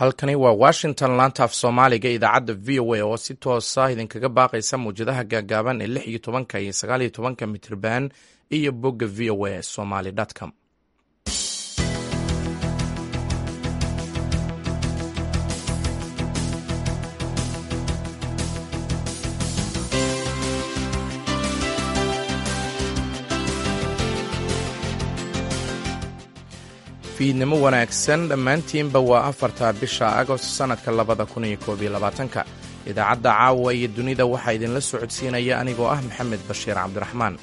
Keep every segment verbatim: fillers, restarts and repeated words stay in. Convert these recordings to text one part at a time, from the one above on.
halkani waa washington laanta af soomaaliga idaacadda v o a oo si toosa idinkaga baaqaysa mawjadaha gaagaaban ee lix iyo tobanka iyo sagaal iyo tobanka mitrban iyo bogga v o a somaly com. fiidnimo wanaagsan dhammaantiinba waa afarta bisha agost sannadka labada kun iyo koob iyo labaatanka idaacadda caawa iyo dunida waxaa idinla socodsiinaya anigoo ah maxamed bashiir cabdiraxmaan.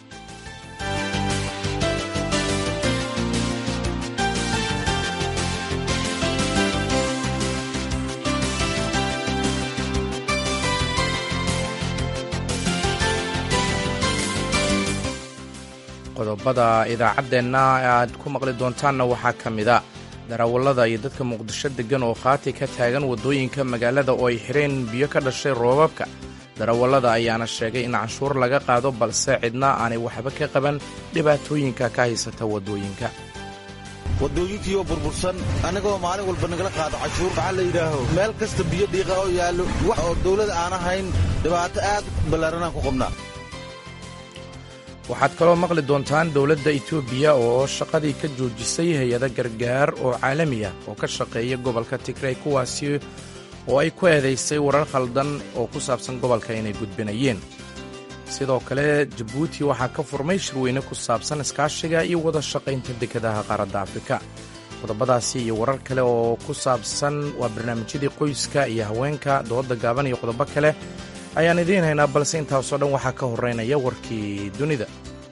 qodobada idaacaddeenna aad ku maqli doontaanna waxaa ka mid a darawallada iyo dadka muqdisho deggan oo khaati ka taagan waddooyinka magaalada oo ay xireen biyo ka dhashay roobabka. darawallada ayaana sheegay in canshuur laga qaado balse cidna aanay waxba ka qaban dhibaatooyinka ka haysata waddooyinka. waddooyinkiioo burbursan annagoo maalin walba nagala qaado cashuur maxaa la yidhaaho meel kasta biyo dhiiqa oo yaallo wax oo dawlad aan ahayn dhibaato aad ballaaranaan ku qabnaa. waxaad kaloo maqli doontaan dowladda etoobiya oo shaqadii ka joojisay hay-ada gargaar oo caalami ah oo ka shaqeeya gobolka tigray kuwaasi oo ay ku eedaysay warar khaldan oo ku saabsan gobolka inay gudbinayeen. sidoo kale jabuuti waxaa ka furmay shirweyne ku saabsan iskaashiga iyo wada shaqaynta dekedaha qaaradda afrika. qodobadaasi iyo warar kale oo ku saabsan waa barnaamijyadii qoyska iyo haweenka dooda gaaban iyo qodobo kale ayaan idiin haynaa, balse intaasoo dhan waxaa ka horraynaya warkii dunida.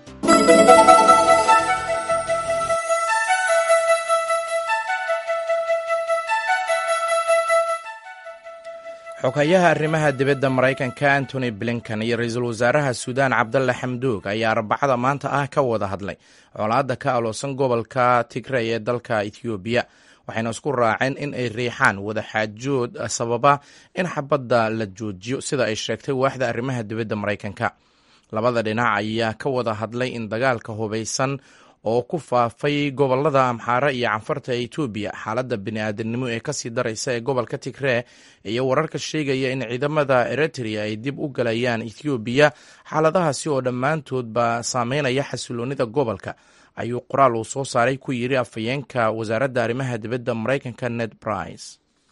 xogayaha arrimaha dibadda maraykanka antony blinken iyo ra-iisul wasaaraha suudaan cabdalle xamduug ayaa arbacada maanta ah ka wada hadlay colaadda ka aloosan gobolka tigray ee dalka etoobiya, waxayna isku raaceen in ay riixaan wadaxaajood sababa in xabadda la joojiyo sida ay sheegtay waaxda arrimaha dibadda maraykanka. labada dhinac ayaa ka wada hadlay in dagaalka hubaysan oo ku faafay gobolada amxaare iyo canfarta ee etoobiya, xaaladda bini'aadanimo ee kasii daraysa ee gobolka tigree iyo wararka sheegaya in ciidamada eritrea ay dib u galayaan etoobiya, xaaladahaasi oo dhammaantoodba saameynaya xasiloonnida gobolka, ayuu qoraal uu soo saaray ku yidhi afhayeenka wasaaradda arrimaha dibadda maraykanka ned price.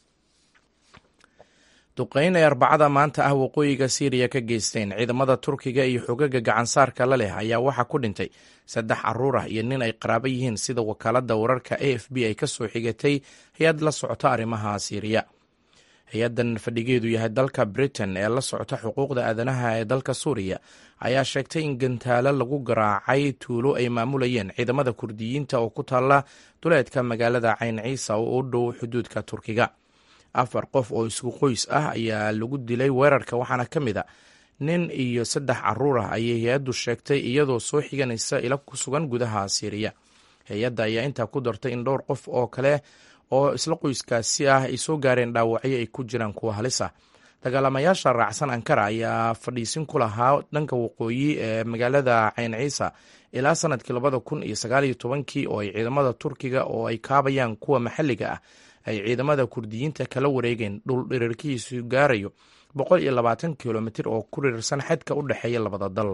duqayn ay arbacada maanta ah waqooyiga siiriya ka geysteen ciidamada turkiga iyo xogaga gacansaarka la leh ayaa waxaa ku dhintay saddex carruur ah iyo nin ay qaraabo yihiin, sida wakaaladda wararka a f b ay ka soo xigatay hay-ad la socota arrimaha siiriya. hay-addan fadhigeedu yahay dalka britain ee la socota xuquuqda aadanaha ee dalka suuriya ayaa sheegtay in gantaalo lagu garaacay tuulo ay maamulayeen ciidamada kurdiyiinta oo ku taalla duleedka magaalada cayn ciisa oo u dhow xuduudka turkiga. afar qof oo isku qoys ah ayaa lagu dilay weerarka, waxaana ka mid a nin iyo saddex carruur ah ayay hay-addu sheegtay iyadoo soo xiganaysa ila ku sugan gudaha siiriya. hay-adda ayaa intaa ku dartay in dhowr qof oo kale oo isla qoyskaasi ah ay soo gaareen dhaawacyo ay ku jiraan kuwa halis ah. dagaalamayaasha raacsan ankara ayaa fadhiisin ku lahaa dhanka waqooyi ee magaalada cayn ciisa ilaa sanadkii labada kun iyo sagaal iyo tobankii oo ay ciidamada turkiga oo ay kaabayaan kuwa maxalliga ah ay ciidamada kurdiyiinta kala wareegeen dhul dhirirkiisu gaarayo boqol iyo labaatan kilomitir oo ku ririrsan xadka u dhexeeya labada dal.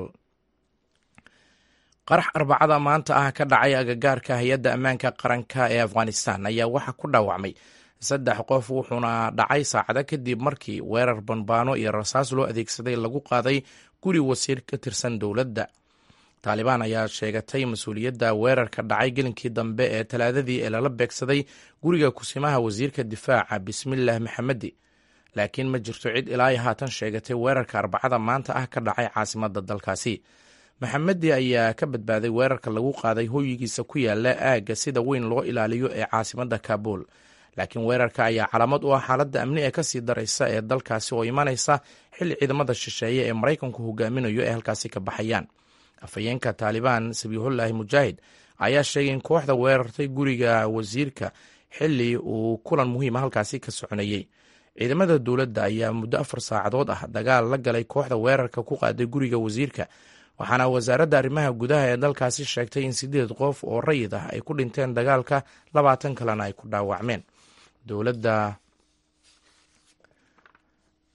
qarax arbacada maanta ah ka dhacay agagaarka hay-adda ammaanka qaranka ee afghanistan ayaa waxaa ku dhaawacmay saddex qof, wuxuuna dhacay saacado kadib markii weerar banbaano iyo rasaas loo adeegsaday lagu qaaday guri wasiir ka tirsan dowladda. taalibaan ayaa sheegatay mas-uuliyadda weerarka dhacay gelinkii dambe ee talaadadii ee lala beegsaday guriga kusimaha wasiirka difaaca bismillaah maxamedi, laakiin ma jirto cid ilaa haatan sheegatay weerarka arbacada maanta ah ka dhacay caasimadda dalkaasi. maxamedi ayaa ka badbaaday weerarka lagu qaaday hoyigiisa ku yaala aagga sida weyn loo ilaaliyo ee caasimadda kaabul, laakiin weerarka ayaa calaamad u ah xaaladda amni ee kasii daraysa ee dalkaasi oo imanaysa xilli ciidamada shisheeye ee maraykanku hogaaminayo ee halkaasi ka baxayaan. afhayeenka taalibaan sabiixullaahi mujaahid ayaa sheegay in kooxda weerartay guriga wasiirka xilli uu kulan muhiima halkaasi ka soconayey. ciidamada dowladda ayaa muddo afar saacadood ah dagaal la galay kooxda weerarka ku qaaday guriga wasiirka, waxaana wasaaradda arrimaha gudaha ee dalkaasi sheegtay in siddeed qof oo rayid ah ay ku dhinteen dagaalka, labaatan kalena ay ku dhaawacmeen. dowladda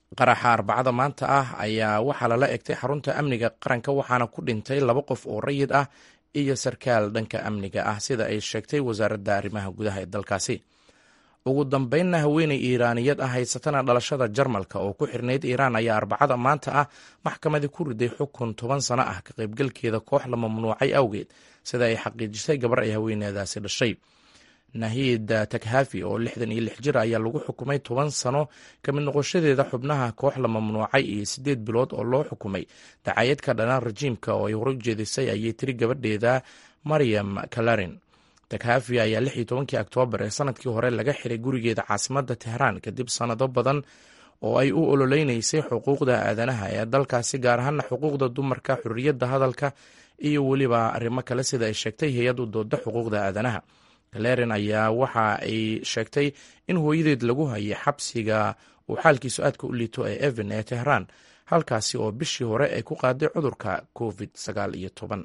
qaraxa arbacada maanta ah ayaa waxaa lala egtay xarunta amniga qaranka waxaana ku dhintay laba qof oo rayid ah iyo sarkaal dhanka amniga ah sida ay sheegtay wasaaradda arrimaha gudaha ee dalkaasi. ugu dambeynna haweeney iiraaniyad ah haysatana dhalashada jarmalka oo ku xirnayd iiraan ayaa arbacada maanta ah maxkamadii ku riday xukun toban sano ah ka qaybgalkeeda koox la mamnuucay awgeed sida ay xaqiijisay gabar ay haweeneydaasi dhashay. nahid takhafi oo lixdan iyo lix jir ayaa lagu xukumay toban sano ka mid noqoshadeeda xubnaha koox la mamnuucay iyo siddeed bilood oo loo xukumay dacayad ka dhalan rajiimka oo ay hore u jeedisay ayay tiri gabadheeda maryam kalarin. takhafi ayaa lix iyo tobankii oktoobar ee sanadkii hore laga xiray gurigeeda caasimadda tehraan kadib sannado badan oo ay u ololeynaysay xuquuqda aadanaha ee dalkaasi, gaar ahaana xuquuqda dumarka, xurriyadda hadalka iyo weliba arrimo kale sida ay sheegtay hay-ad u dooda xuquuqda aadanaha. kalerin ayaa waxa ay sheegtay in hooyadeed lagu hayay xabsiga uu xaalkiisu aadka u liito ee evan ee tehraan, halkaasi oo bishii hore ay ku qaaday cudurka covid sagaal iyo toban.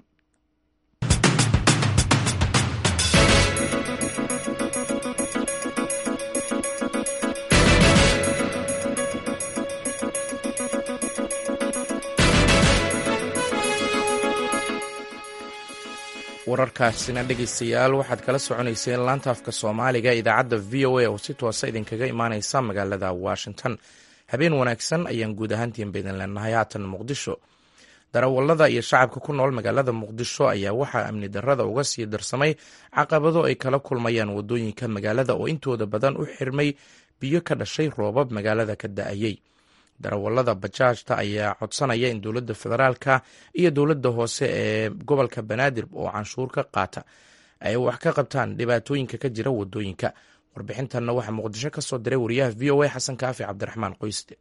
wararkaasina dhegeystayaal waxaad kala soconayseen laanta afka soomaaliga idaacadda v o a oo si toosa idinkaga imaaneysa magaalada washington. habeen wanaagsan ayaan guud ahaantiin baydin leenahay. haatan muqdisho, darawallada iyo shacabka ku nool magaalada muqdisho ayaa waxaa amni darrada uga sii darsamay caqabado ay kala kulmayaan wadooyinka magaalada oo intooda badan u xirmay biyo ka dhashay roobab magaalada ka da-ayey. darawallada bajaajta ayaa codsanaya in dowladda federaalka iyo dowladda hoose ee gobolka banaadir oo canshuur ka qaata ay wax ka qabtaan dhibaatooyinka ka jira wadooyinka. warbixintanna waxaa muqdisho ka soo diray wariyaha v o a xasan kaafi cabdiraxmaan qoyste.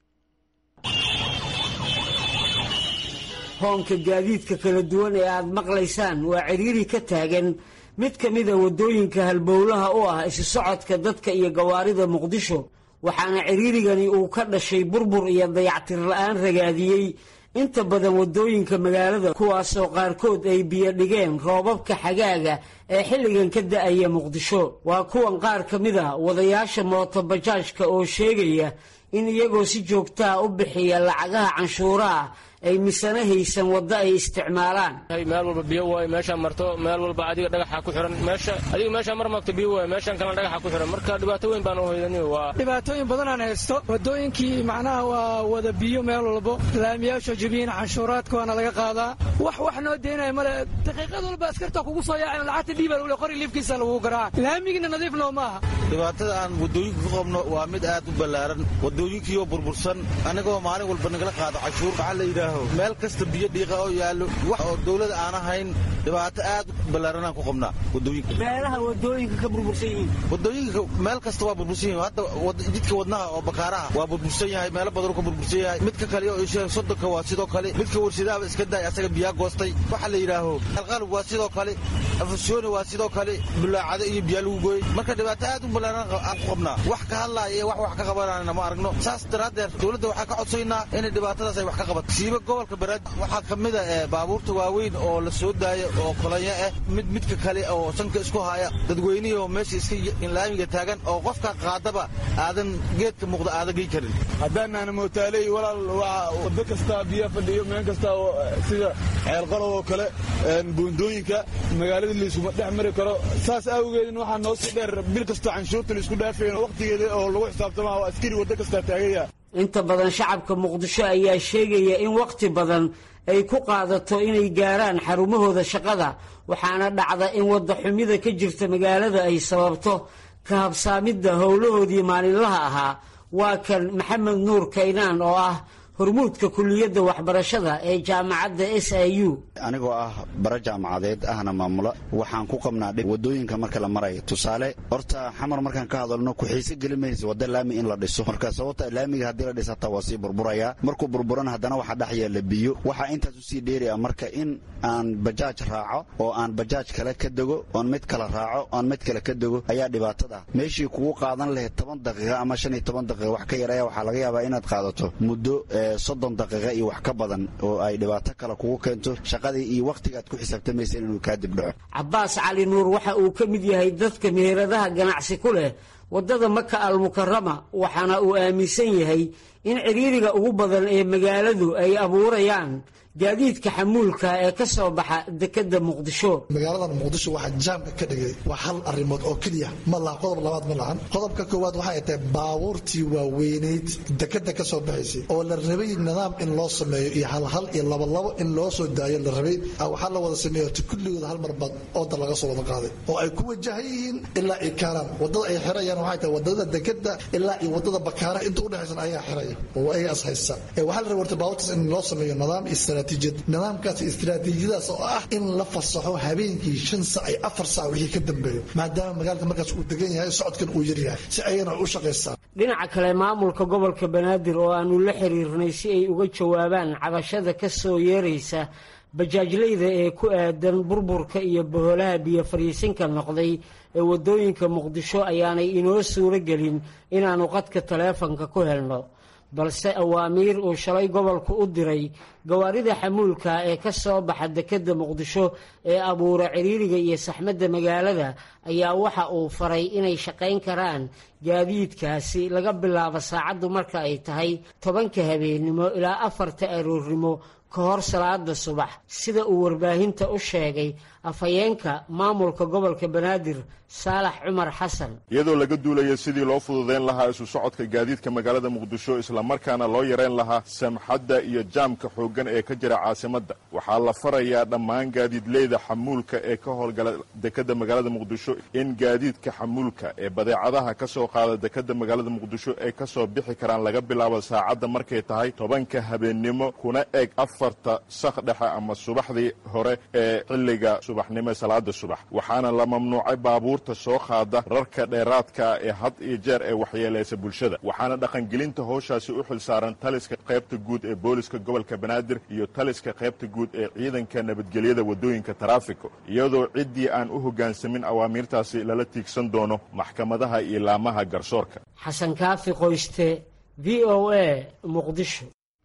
hoonka gaadiidka kala duwan ee aad maqlaysaan waa ciriiri ka taagan mid ka mida wadooyinka halbowlaha u ah isu socodka dadka iyo gawaarida muqdisho, waxaana ciriirigani uu ka dhashay burbur iyo dayactir la-aan ragaadiyey inta badan wadooyinka magaalada, kuwaasoo qaarkood ay biyo dhigeen roobabka xagaaga ee xilligan ka da-aya muqdisho. waa kuwan qaar ka mid a wadayaasha mooto bajaajka oo sheegaya in iyagoo si joogtaa u bixiya lacagaha canshuuraha ay misana haysan waddo ay isticmaalaan. meel walba biyo waay, meeshaan marto meel walba adiga dhagaxa ku xiran, meesha adiga meeshaan mar magto biyo waay, meeshaan kalena dhagaxa ku xiran, marka dhibaato weyn baan u hoydani. waa dhibaatooyin badan aan haysto, wadooyinkii macnaha waa wada biyo meel walbo, laamiyaasha jabiina canshuuraadka waana laga qaadaa, wax wax noo deynaya male. daqiiqad walba askarta kugu soo yaacay lacagta dhiiba ule qori liifkiisa lagu garaaca, laamigina nadiif noo maaha. dhibaatada aan wadooyinka ku qabno waa mid aad u ballaaran, wadooyinkiioo burbursan, anigoo maalin walba nagala qaado cashuur. waxaa la yidhaaho meel kasta biyo dhiiqa oo yaallo, wax oo dawlad aan ahayn, dhibaato aad u ballaaranaan ku qabnaa wadooyinka. meelaha wadooyinka ka burbursan yihiin, wadooyinka meel kasta waa burbursan yihiin. hadda jidka wadnaha oo bakaaraha waa burbursan yahay, meelo badanuu ka burbursan yahay. midka kale oo isha sodonka waa sidoo kale, midka warshadaaba iska daay asaga biyaa goostay. waxaa la yidhaaho alqalab waa sidoo kale, afasyooni waa sidoo kale, bulaacado iyo biyaa lagu gooyey. marka dhibaato aad u ballaaran aan ku qabnaa, wax ka hadlaaya iyo wax wax ka qabanayna ma aragno. saas daraaddeed dowladda waxaa ka codsaynaa inay dhibaatadaas ay wax ka qabato. siiba gobolka banaadir waxaa ka mid a baabuurta waaweyn oo la soo daaya oo kolanya ah, mid midka kale oo sanka isku haya, dadweynihii oo meesha iska laamiga taagan oo qofka qaadaba aadan geedka muuqda aadan gey karin. haddaanaana mootaaley walaal waa waddo kasta biyo fadhiyo, meel kasta sida ceelqalow oo kale, buundooyinka magaalada laysuma dhex mari karo. saas awgeedin waxaa noo sii dheer bil kasta canshuurta laisku dhaafeen waqtigeeda oo lagu xisaabtama oo askari waddo kastaa taagaya. inta badan shacabka muqdisho ayaa sheegaya in wakhti badan ay ku qaadato inay gaaraan xarumahooda shaqada, waxaana dhacda in wadda xumida ka jirta magaalada ay sababto ka habsaamidda howlahoodii maalinlaha ahaa. waa kan maxamed nuur kaynaan oo ah hormuudka kuliyadda waxbarashada ee jaamacadda s i u. anigoo ah bara jaamacadeed ahna maamula, waxaan ku qabnaa wadooyinka marka la marayo. tusaale horta xamar markaan ka hadalno ku-xiise geli maysa wadda laami in la dhiso, marka sababta laamiga haddii la dhisa hataa waa sii burburaya. markuu burburan haddana waxaa dhex yaalla biyo. waxaa intaas usii dheeriya marka in aan bajaaj raaco oo aan bajaaj kale ka dego, oon mid kale raaco oon mid kale ka dego ayaa dhibaatada. meeshii kugu qaadan lahayd toban daqiiqa ama shan iyo toban daqiiqa wax ka yaraya, waxaa laga yaabaa inaad qaadato muddo soddon daqiiqa iyo wax ka badan, oo ay dhibaato kale kugu keento shaqadii iyo wakhtigaad ku xisaabtamaysa inuu kaa dibdhaco. cabbaas cali nuur waxa uu ka mid yahay dadka meheradaha ganacsi ku leh waddada maka almukarama waxaana uu aaminsan yahay in ciriiriga ugu badan ee magaaladu ay abuurayaan gaadiidka xamuulka ee ka soo baxa dekedda muqdisho. magaaladan muqdisho waxaa jaamka ka dhigay waa hal arrimood oo keliya ma laha qodob labaad ma lahan. qodobka koowaad waxay tahay baabuurtii waaweyneyd dekedda ka soo baxaysay oo la rabay nidaam in loo sameeyo iyo halhal iyo labalabo in loo soo daayo la rabay waxaa la wada sameeyo kulligooda hal mar bad ooda laga soo wada qaaday oo ay ku wajahan yihiin ilaa ay kaaraan wadada ay xirayaan waxay tahay wadada dekedda ilaa iyo wadada bakaara inta u dhaxaysan ayaa xiraya oo ay as haysa ee waxaa la rabay warta baabuurtaas in loo sameeyo nidaam nidaamkaas istiraatiijiyadaas oo ah in la fasaxo habeenkii shan saac iyo afar saac wixii ka dambeeyo maadaama magaalada markaas uu degan yahay socodkan uu yaryahay si ayana u shaqaystaan. dhinaca kale maamulka gobolka banaadir oo aanu la xiriirnay si ay uga jawaabaan cabashada ka soo yeeraysa bajaajlayda ee ku aadan burburka iyo boholaha biyo fariisinka noqday ee waddooyinka muqdisho ayaanay inoo suuro gelin inaanu qadka taleefanka ku helno, balse awaamiir uu shalay gobolku u diray gawaarida xamuulka ee ka soo baxa dekedda muqdisho ee abuura ciriiriga iyo saxmadda magaalada ayaa waxa uu faray inay shaqayn karaan gaadiidkaasi laga bilaabo saacaddu marka ay tahay tobanka habeennimo ilaa afarta aroornimo ka hor salaada subax, sida uu warbaahinta u sheegay afhayeenka maamulka gobolka banaadir saalax cumar xasan. iyadoo laga duulaya sidii loo fududeyn lahaa isu socodka gaadiidka magaalada muqdisho islamarkaana loo yareyn lahaa samxadda iyo jaamka xooggan ee ka jira caasimadda, waxaa la farayaa dhammaan gaadiidleyda xamuulka ee ka howlgala dekedda magaalada muqdisho in gaadiidka xamuulka ee badeecadaha ka soo qaada dekedda magaalada muqdisho ay ka soo bixi karaan laga bilaabo saacadda markay tahay tobanka habeennimo kuna eg afarta sak dhexe ama subaxdii hore ee xilliga subaxnimo salaada subax, waxaana la mamnuucay baabuurta soo qaada rarka dheeraadka ee had iyo jeer ee waxyeelaysa bulshada, waxaana dhaqangelinta howshaasi u xilsaaran taliska qaybta guud ee booliska gobolka banaadir iyo taliska qaybta guud ee ciidanka nabadgelyada wadooyinka taraafiko, iyadoo ciddii aan u hoggaansamin awaamiirtaasi lala tiigsan doono maxkamadaha iyo laamaha garsoorka. xasan kaafi qoyste, v o a, muqdisho.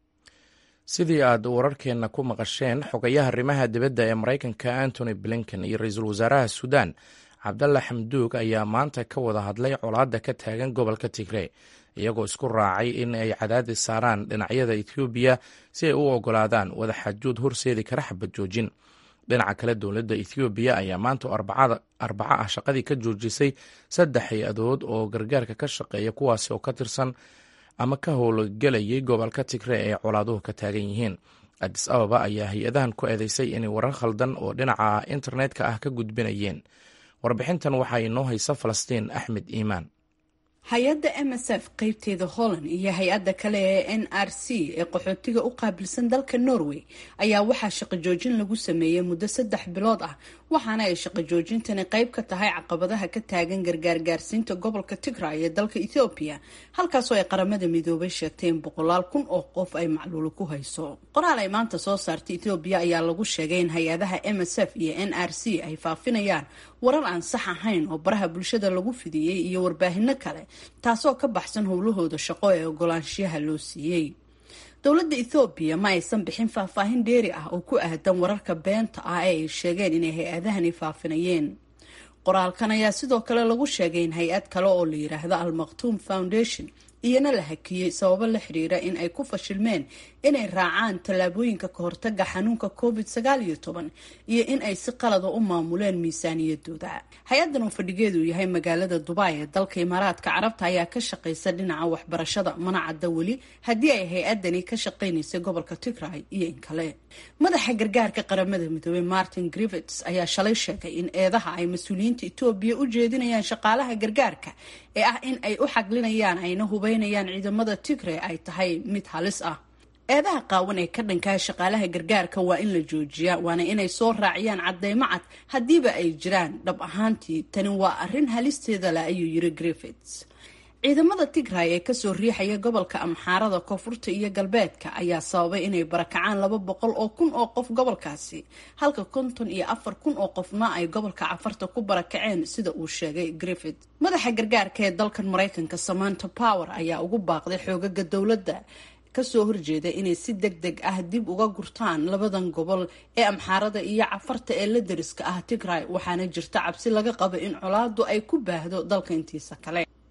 sidii aad wararkeenna ku maqasheen, xogayaha arrimaha dibadda ee maraykanka antony blinken iyo ra-iisul wasaaraha suudaan cabdalla xamduug ayaa maanta ka wada hadlay colaadda ka taagan gobolka tigrey, iyagoo isku raacay in ay cadaadis saaraan dhinacyada ethoobiya si ay u ogolaadaan wadaxaajood horseedi kara xabad joojin. dhinaca kale, dowladda ethoobiya ayaa maanta arbaco ah shaqadii ka joojisay saddex hay-adood oo gargaarka ka shaqeeya kuwaasi oo ka tirsan ama ka howlgelayay gobolka tigre ee colaaduhu ka taagan yihiin. adis ababa ayaa hay-adahan ku eedeysay inay warar khaldan oo dhinaca internetka ah ka gudbinayeen. warbixintan waxaa inoo haysa falastiin axmed iimaan. hay-adda m s f qaybteeda holland iyo hay-adda kale ee n r c ee qaxootiga u qaabilsan dalka norway ayaa waxaa shaqo joojin lagu sameeyey muddo saddex bilood ah, waxaana ay shaqo joojintani qayb ka tahay caqabadaha ka taagan gargaargaarsiinta gobolka tigray ee dalka ethoobiya, halkaasoo ay qaramada midoobay sheegtay in boqolaal kun oo qof ay macluulo ku hayso. qoraal ay maanta soo saartay ethoobiya ayaa lagu sheegay in hay-adaha m s f iyo n r c ay faafinayaan warar aan sax ahayn oo baraha bulshada lagu fidiyey iyo warbaahinno kale, taasoo ka baxsan howlahooda shaqo ee ogolaanshiyaha loo siiyey. dowladda ethoobiya ma aysan bixin faahfaahin dheeri ah oo ku aadan wararka beenta ah ee ay sheegeen inay hay-adahani faafinayeen. qoraalkan ayaa sidoo kale lagu sheegay in hay-ad kale oo la yiraahdo al-maktuum foundation iyana la hakiyey sababo la xiriira in ay ku fashilmeen inay raacaan tallaabooyinka ka hortaga xanuunka covid sagaal iyo toban iyo in ay si qalada u maamuleen miisaaniyadooda. hay-addan oo fadhigeedu yahay magaalada dubai ee dalka imaaraadka carabta ayaa ka shaqaysa dhinaca waxbarashada, mana cadda weli haddii ay hay-addani ka shaqaynaysay gobolka tigray iyo in kale. madaxa gargaarka qaramada midoobey martin griffiths ayaa shalay sheegay in eedaha ay mas-uuliyiinta etoobiya u jeedinayaan shaqaalaha gargaarka ee ah in ay u xaglinayaan ayna hubeynayaan ciidamada tigray ay tahay mid halis ah. eedaha qaawan ee ka dhankaha shaqaalaha gargaarka waa in la joojiyaa, waana inay soo raaciyaan cadeymo cad haddiiba ay jiraan. dhab ahaantii tani waa arrin halisteeda leh, ayuu yiri Griffiths. ciidamada tigray ee kasoo riixaya gobolka amxaarada koonfurta iyo galbeedka ayaa sababay inay barakacaan laba boqol oo kun oo qof gobolkaasi, halka konton iyo afar kun oo qofna ay gobolka cafarta ku barakaceen, sida uu sheegay Griffith. madaxa gargaarka ee dalkan maraykanka Samantha Power ayaa ugu baaqday xoogaga dowladda kasoo horjeeda inay si deg deg ah dib uga gurtaan labadan gobol ee amxaarada iyo cafarta ee la deriska ah tigray, waxaana jirta cabsi laga qabo in colaadu ay ku baahdo dalka intiisa kale.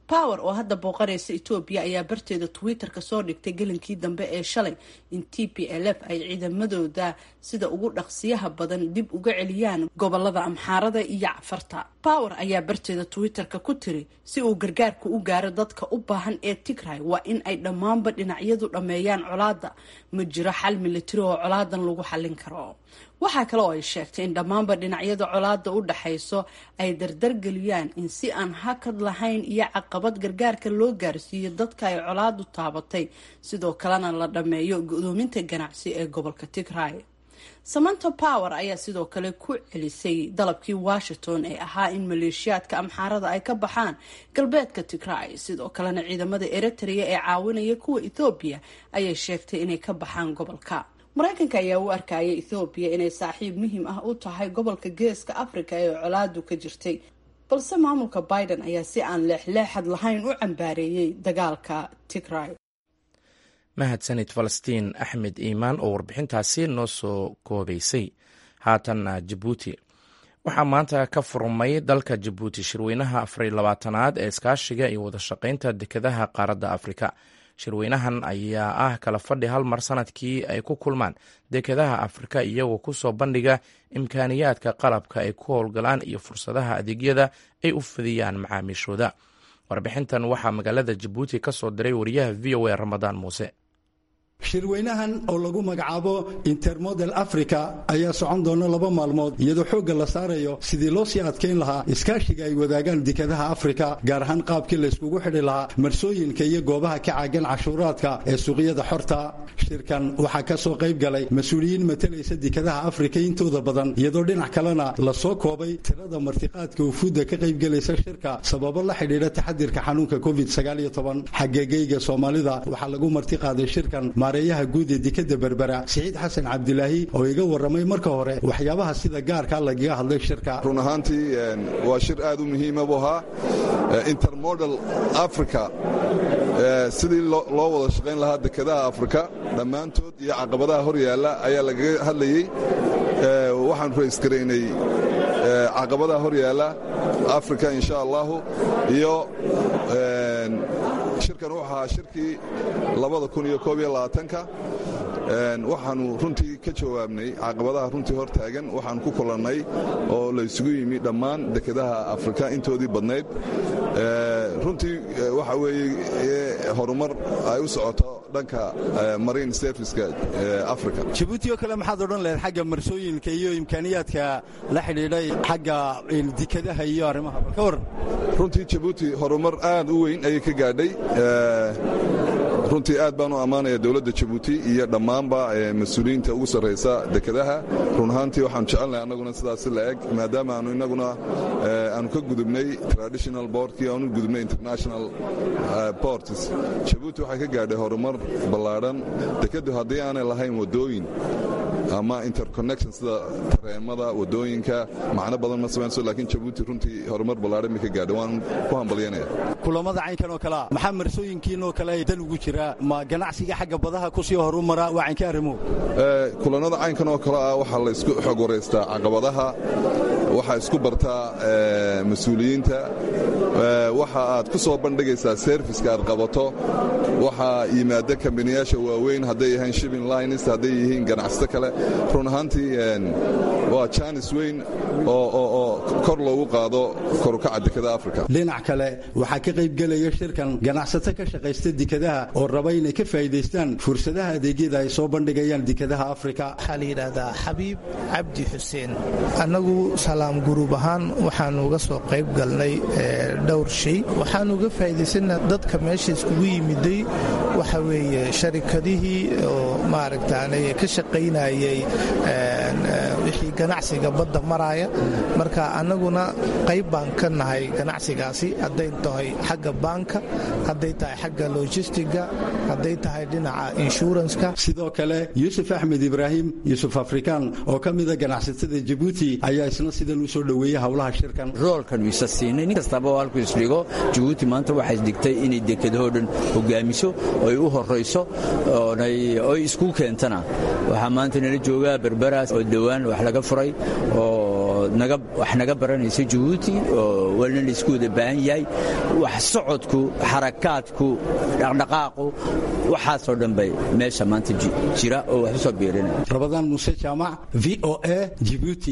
power oo hadda booqanaysa etoobiya ayaa barteeda twitter-ka soo dhigtay gelinkii dambe ee shalay in t p l f ay ciidamadooda sida ugu dhaqsiyaha badan dib uga celiyaan gobolada amxaarada iyo cafarta. power ayaa barteeda twitter-ka ku tiri si uu gargaarku u gaaro dadka u baahan ee Tigray waa in ay dhammaanba dhinacyadu dhammeeyaan colaada, ma jiro xal militari oo colaadan lagu xallin karo. waxaa kale oo ay sheegtay in dhammaanba dhinacyada colaada u dhaxayso ay dardargeliyaan in si aan hakad lahayn iyo caqabad gargaarka loo gaarsiiyo dadka ay colaadu taabatay, sidoo kalena la dhammeeyo gudoominta ganacsi ee gobolka Tigray. Samantha Power ayaa sidoo kale ku celisay dalabkii Washington ee ahaa in maleeshiyaadka amxaarada ay ka baxaan galbeedka Tigray, sidoo kalena ciidamada Eritrea ee caawinaya kuwa Ethiopia ayay sheegtay inay ka baxaan gobolka. Mareykanka ayaa u arkaya Ethiopia inay saaxiib muhiim ah u tahay gobolka Geeska Afrika ee colaadu ka jirtay, balse maamulka Biden ayaa si aan leexleexad lahayn u cambaareeyay dagaalka Tigray. mahadsanid Falastiin Axmed Iimaan oo warbixintaasi noo soo koobaysay. haatanna Jabuuti waxaa maanta ka furmay dalka Jabuuti shirweynaha afar iyo labaatanaad ee iskaashiga iyo wada shaqaynta dekedaha qaaradda Afrika. shirweynahan ayaa ah kala fadhi hal mar sanadkii ay ku kulmaan dekedaha Afrika iyagoo ku soo bandhiga imkaaniyaadka qalabka ay ku howlgalaan iyo fursadaha adeegyada ay u fidiyaan macaamiishooda. warbixintan waxaa magaalada Jabuuti ka soo diray wariyaha V O A Ramadaan Muuse. shirweynahan oo lagu magacaabo Intermodal Africa ayaa socon doona laba maalmood iyadoo xoogga la saarayo sidii loo sii adkeyn lahaa iskaashiga ay wadaagaan dekedaha Afrika, gaar ahaan qaabkii la iskugu xidhi lahaa marsooyinka iyo goobaha ka caagan cashuuraadka ee suuqyada xorta. shirkan waxaa ka soo qayb galay mas'uuliyiin matalaysa dekedaha Afrika intooda badan, iyadoo dhinac kalena la soo koobay tirada martiqaadka ufuudda ka qayb galaysa shirka sababo la xidhiidha taxadirka xanuunka covid sagaal iyo toban. xaggeegayga Soomaalida waxaa lagu martiqaaday shirkan maareeyaha guud ee dekeda Berbera Saciid Xasan Cabdilaahi oo iga waramay marka hore waxyaabaha sida gaarka lagaga hadlay shirka. run ahaantii waa shir aad u muhiim ah oo ahaa Intermodal Africa sidii loo wada shaqayn lahaa dekedaha Afrika dhammaantood iyo caqabadaha hor yaalla ayaa lagaga hadlayay. waxaan rays gareynay caqabadaha hor yaalla Afrika insha Allah iyo shirkan wuxuu ahaa shirkii labada kun iyo koob iyo labaatanka. waxaanu runtii ka jawaabnay caqabadaha runtii hor taagan. waxaan ku kulannay oo la isugu yimi dhammaan dekedaha Afrika intoodii badnayd. runtii waxa weeye horumar ay u socoto dhanka marine serviceka Afrika. Djibouti oo kale maxaad odhan leedahay xagga marsooyinka iyo imkaaniyaadka la xidhiidhay xagga dekedaha iyo arrimaha ka waran? runtii Djibouti horumar aad u weyn ayay ka gaadhay. runtii aad baan u ammaanaya dowladda Djibouti iyo dhammaanba mas'uuliyiinta ugu sarreysa dekedaha. run ahaantii waxaan jecelnahay annaguna sidaas la eg maadaama aanu innaguna aanu ka gudubnay traditional boardkii aanu gudubnay international ports. Djibouti waxay ka gaadhay horumar ballaadhan. dekeddu haddii aanay lahayn wadooyin ama interconnection sida tareemada wadooyinka macno badan ma sameynso, laakiin Djibouti runtii horumar ballaadhan ma ka gaadhay. waan ku hambalyanaya kulamada caynkan oo kale maxaa marsooyinkiin oo kale dal ugu jira ma ganacsiga xagga badaha ku sii horumara waxaan ka arrimo ee kulanada caynkan oo kale ah waxa la isku xog wareystaa caqabadaha, waxa isku bartaa mas'uuliyiinta, waxa aad ku soo bandhigaysaa serviceka aad qabato, waxa yimaada kambaniyasha waaweyn hadday yihiin shipping lines, hadday yihiin ganacsato kale. run ahaantii waa chance weyn oo kor loogu qaado kor u kaca dekedaha Afrika. dhinac kale waxaa ka qayb galaya shirkan ganacsato ka shaqaysta dekedaha oo raba inay ka faa'iideystaan fursadaha adeegyada ay soo bandhigayaan dekedaha Afrika. waxaa la yidhaahdaa Xabiib Cabdi Xuseen. annagu salaam guruub ahaan waxaan uga soo qayb galnay dhowr shay. waxaan uga faa'iideysanaa dadka meesha iskugu yimiday waxa weeye sharikadihii oo maaragtaanay ka shaqaynayay wixii ganacsiga badda maraya. marka annaguna qayb baan ka nahay ganacsigaasi, hadday tahay xagga baanka, hadday tahay xagga logistiga, hadday tahay dhinaca insurance-ka. sidoo kale Yuusuf Axmed Ibraahim Yuusuf Afrikaan oo ka mid ah ganacsatada Djibouti ayaa isna sidan u soo dhaweeyay hawlaha shirkan. roolkan wisa siinay nin kastaba oo halku isdhigo. Djibouti maanta waxay digtay inay dekedahoo dhan hogaamiso oo ay u horeyso oo ay isku keentana. waxaa maanta nala joogaa Berbera oo dhawaan wax laga furay oo naga wax naga baranaysa Djibouti oo walna la isku wada baahan yahay wax socodku xarakaadku dhaqdhaqaaqu waxaasoo dhan bay meesha maanta jira oo wax soo biirinay Ramadan Muuse Jaamac V O A Djibouti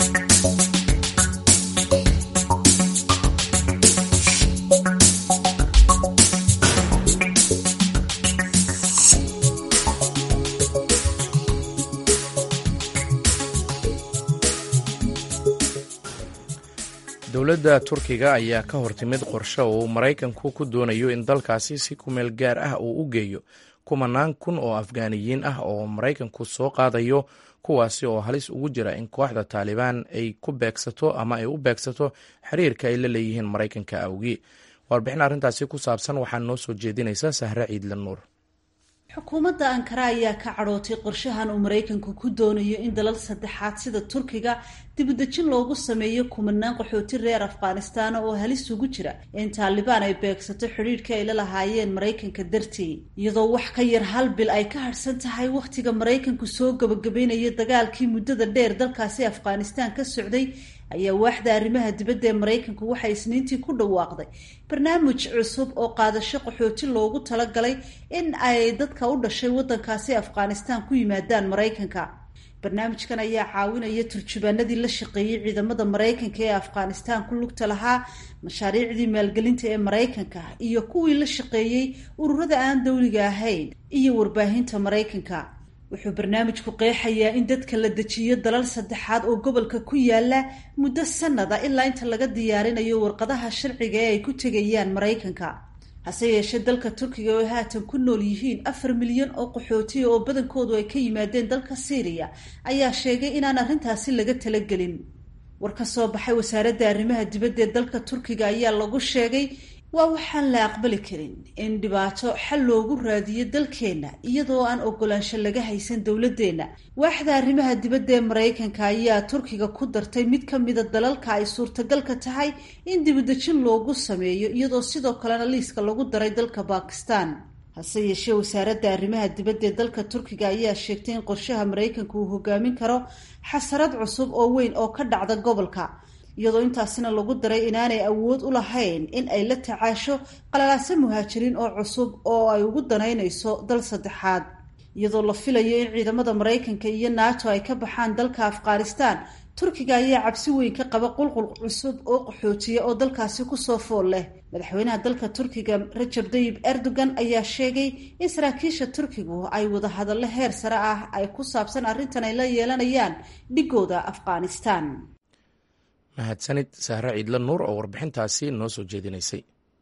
dowladda Turkiga ayaa ka hortimid qorshe uu Maraykanku ku doonayo in dalkaasi si ku meel gaar ah uu u geeyo kumanaan kun oo Afgaaniyiin ah oo Maraykanku soo qaadayo kuwaasi oo halis ugu jira in kooxda Taliban ay ku beegsato ama ay u beegsato xiriirka ay la leeyihiin Maraykanka awgi. Warbixin arrintaasi ku saabsan waxaa noo soo jeedinaysa Sahra Ciidla Nuur. xukuumadda Ankara ayaa ka cadhootay qorshahan uu Maraykanku ku doonayo in dalal saddexaad sida Turkiga dib u dejin loogu sameeyo kumanaan qaxooti reer Afghanistan oo halis ugu jira in Taliban ay beegsato xiriirka ay la lahaayeen Maraykanka dartii iyadoo wax ka yar hal bil ay ka harsan tahay waqtiga Maraykanku soo gabagabeynaya dagaalkii muddada dheer dalkaasi Afghanistan ka socday ayaa waaxda arrimaha dibadda ee Maraykanku waxay isniintii ku dhawaaqday barnaamij cusub oo qaadasho qaxooti loogu talagalay in ay dadka u dhashay waddankaasi Afghanistan ku yimaadaan Maraykanka. barnaamijkan ayaa caawinaya turjubaanadii la shaqeeyay ciidamada Maraykanka ee Afghanistan ku lugta lahaa mashaariicdii maalgelinta ee Maraykanka iyo kuwii la shaqeeyay ururada aan dawliga ahayn iyo warbaahinta Maraykanka. wuxuu barnaamijku qeexayaa in dadka la dejiyo dalal saddexaad oo gobolka ku yaala muddo sanada ilaa inta laga diyaarinayo warqadaha sharciga ee ay ku tegayaan Maraykanka. hase yeeshee dalka Turkiga oo haatan ku nool yihiin afar milyan oo qaxooti oo badankoodu ay ka yimaadeen dalka Syria ayaa sheegay inaan arrintaasi laga talagelin. war ka soo baxay wasaaradda arrimaha dibadda ee dalka Turkiga ayaa lagu sheegay waa waxaan la aqbali karin in dhibaato xal loogu raadiyo dalkeena iyadoo aan ogolaansho laga haysan dowladeena. waaxda arrimaha dibadda ee Maraykanka ayaa Turkiga ku dartay mid ka mid ah dalalka ay suurtagalka tahay in dib u dejin loogu sameeyo iyadoo sidoo kalena liiska lagu daray dalka Pakistan. hase yeeshee wasaaradda arrimaha dibadda ee dalka Turkiga ayaa sheegtay in qorshaha Maraykanku uu hogaamin karo xasarad cusub oo weyn oo ka dhacda gobolka iyadoo intaasina lagu daray inaanay awood u lahayn in ay la tacaasho qalalaase muhaajiriin oo cusub oo ay ugu danaynayso dal saddexaad. iyadoo la filayo in ciidamada Maraykanka iyo NATO ay ka baxaan dalka Afghanistan, Turkiga ayaa cabsi weyn ka qaba qulqul cusub oo qaxootiye oo dalkaasi ku soo fool leh. madaxweynaha dalka Turkiga Recep Tayyip Erdogan ayaa sheegay in saraakiisha Turkigu ay wada hadallo heer sare ah ay ku saabsan arrintan ay la yeelanayaan dhigooda Afghanistan. mahadsanid Sahra Ciidla Nuur oo warbixintaasi noo soo jeedinaysay.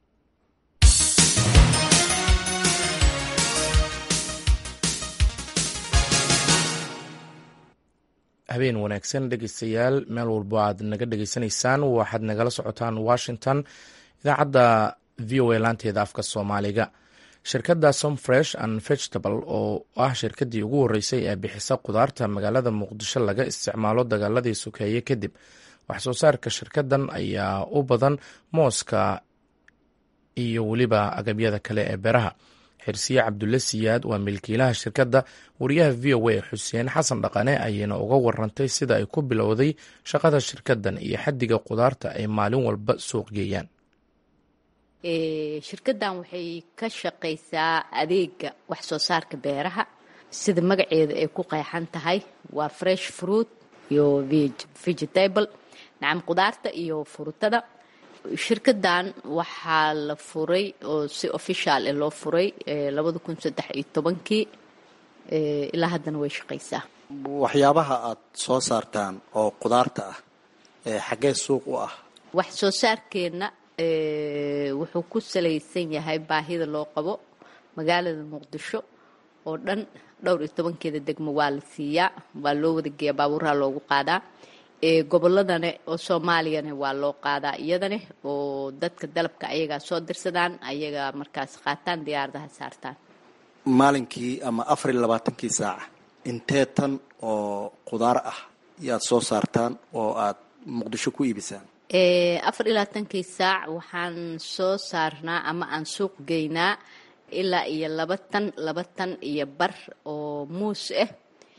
habeen wanaagsan dhegeystayaal meel walbo aad naga dhegeysanaysaan waxaad nagala socotaan Washington idaacadda V O A laanteeda afka Soomaaliga. shirkadda Some Fresh and Vegetable oo ah shirkaddii ugu horreysay ee bixisa qudaarta magaalada Muqdisho laga isticmaalo dagaaladii sokeeye kadib wax soo saarka shirkaddan ayaa u badan mooska iyo weliba agabyada kale ee beeraha. xirsiye Cabdulle Siyaad waa milkiilaha shirkadda. wariyaha V O A Xuseen Xasan Dhaqane ayayna uga warantay sida ay ku bilowday shaqada shirkaddan iyo xaddiga qudaarta ay maalin walba suuq geeyaan. shirkaddan waxay ka shaqaysaa adeega wax soo saarka beeraha sida magaceeda ay ku qeexan tahay waa fresh fruit iyo vegetable nacam qudaarta iyo furutada. shirkaddan waxaa la furay oo si official ah loo furay labada kun saddex iyo tobankii ilaa haddana way shaqaysaa. waxyaabaha aad soo saartaan oo qudaarta ah xaggee suuq u ah? wax soo saarkeena wuxuu ku salaysan yahay baahida loo qabo magaalada Muqdisho oo dhan dhowr iyo tobankeeda degmo waa la siiyaa, waa loo wada geeyaa, baabuuraha loogu qaadaa. ee goboladana oo Soomaaliyana waa loo qaadaa iyadana oo dadka dalabka ayaga soo dirsadaan ayaga markaas qaataan diyaaradaha saartaan. maalinkii ama afar iyo labaatankii saac intee tan oo qudaar ah yaad soo saartaan oo aad Muqdisho ku iibisaan? ee afar iyo labaatankii saac waxaan soo saarnaa ama aan suuq geynaa ilaa iyo laba tan laba tan iyo bar oo muus ah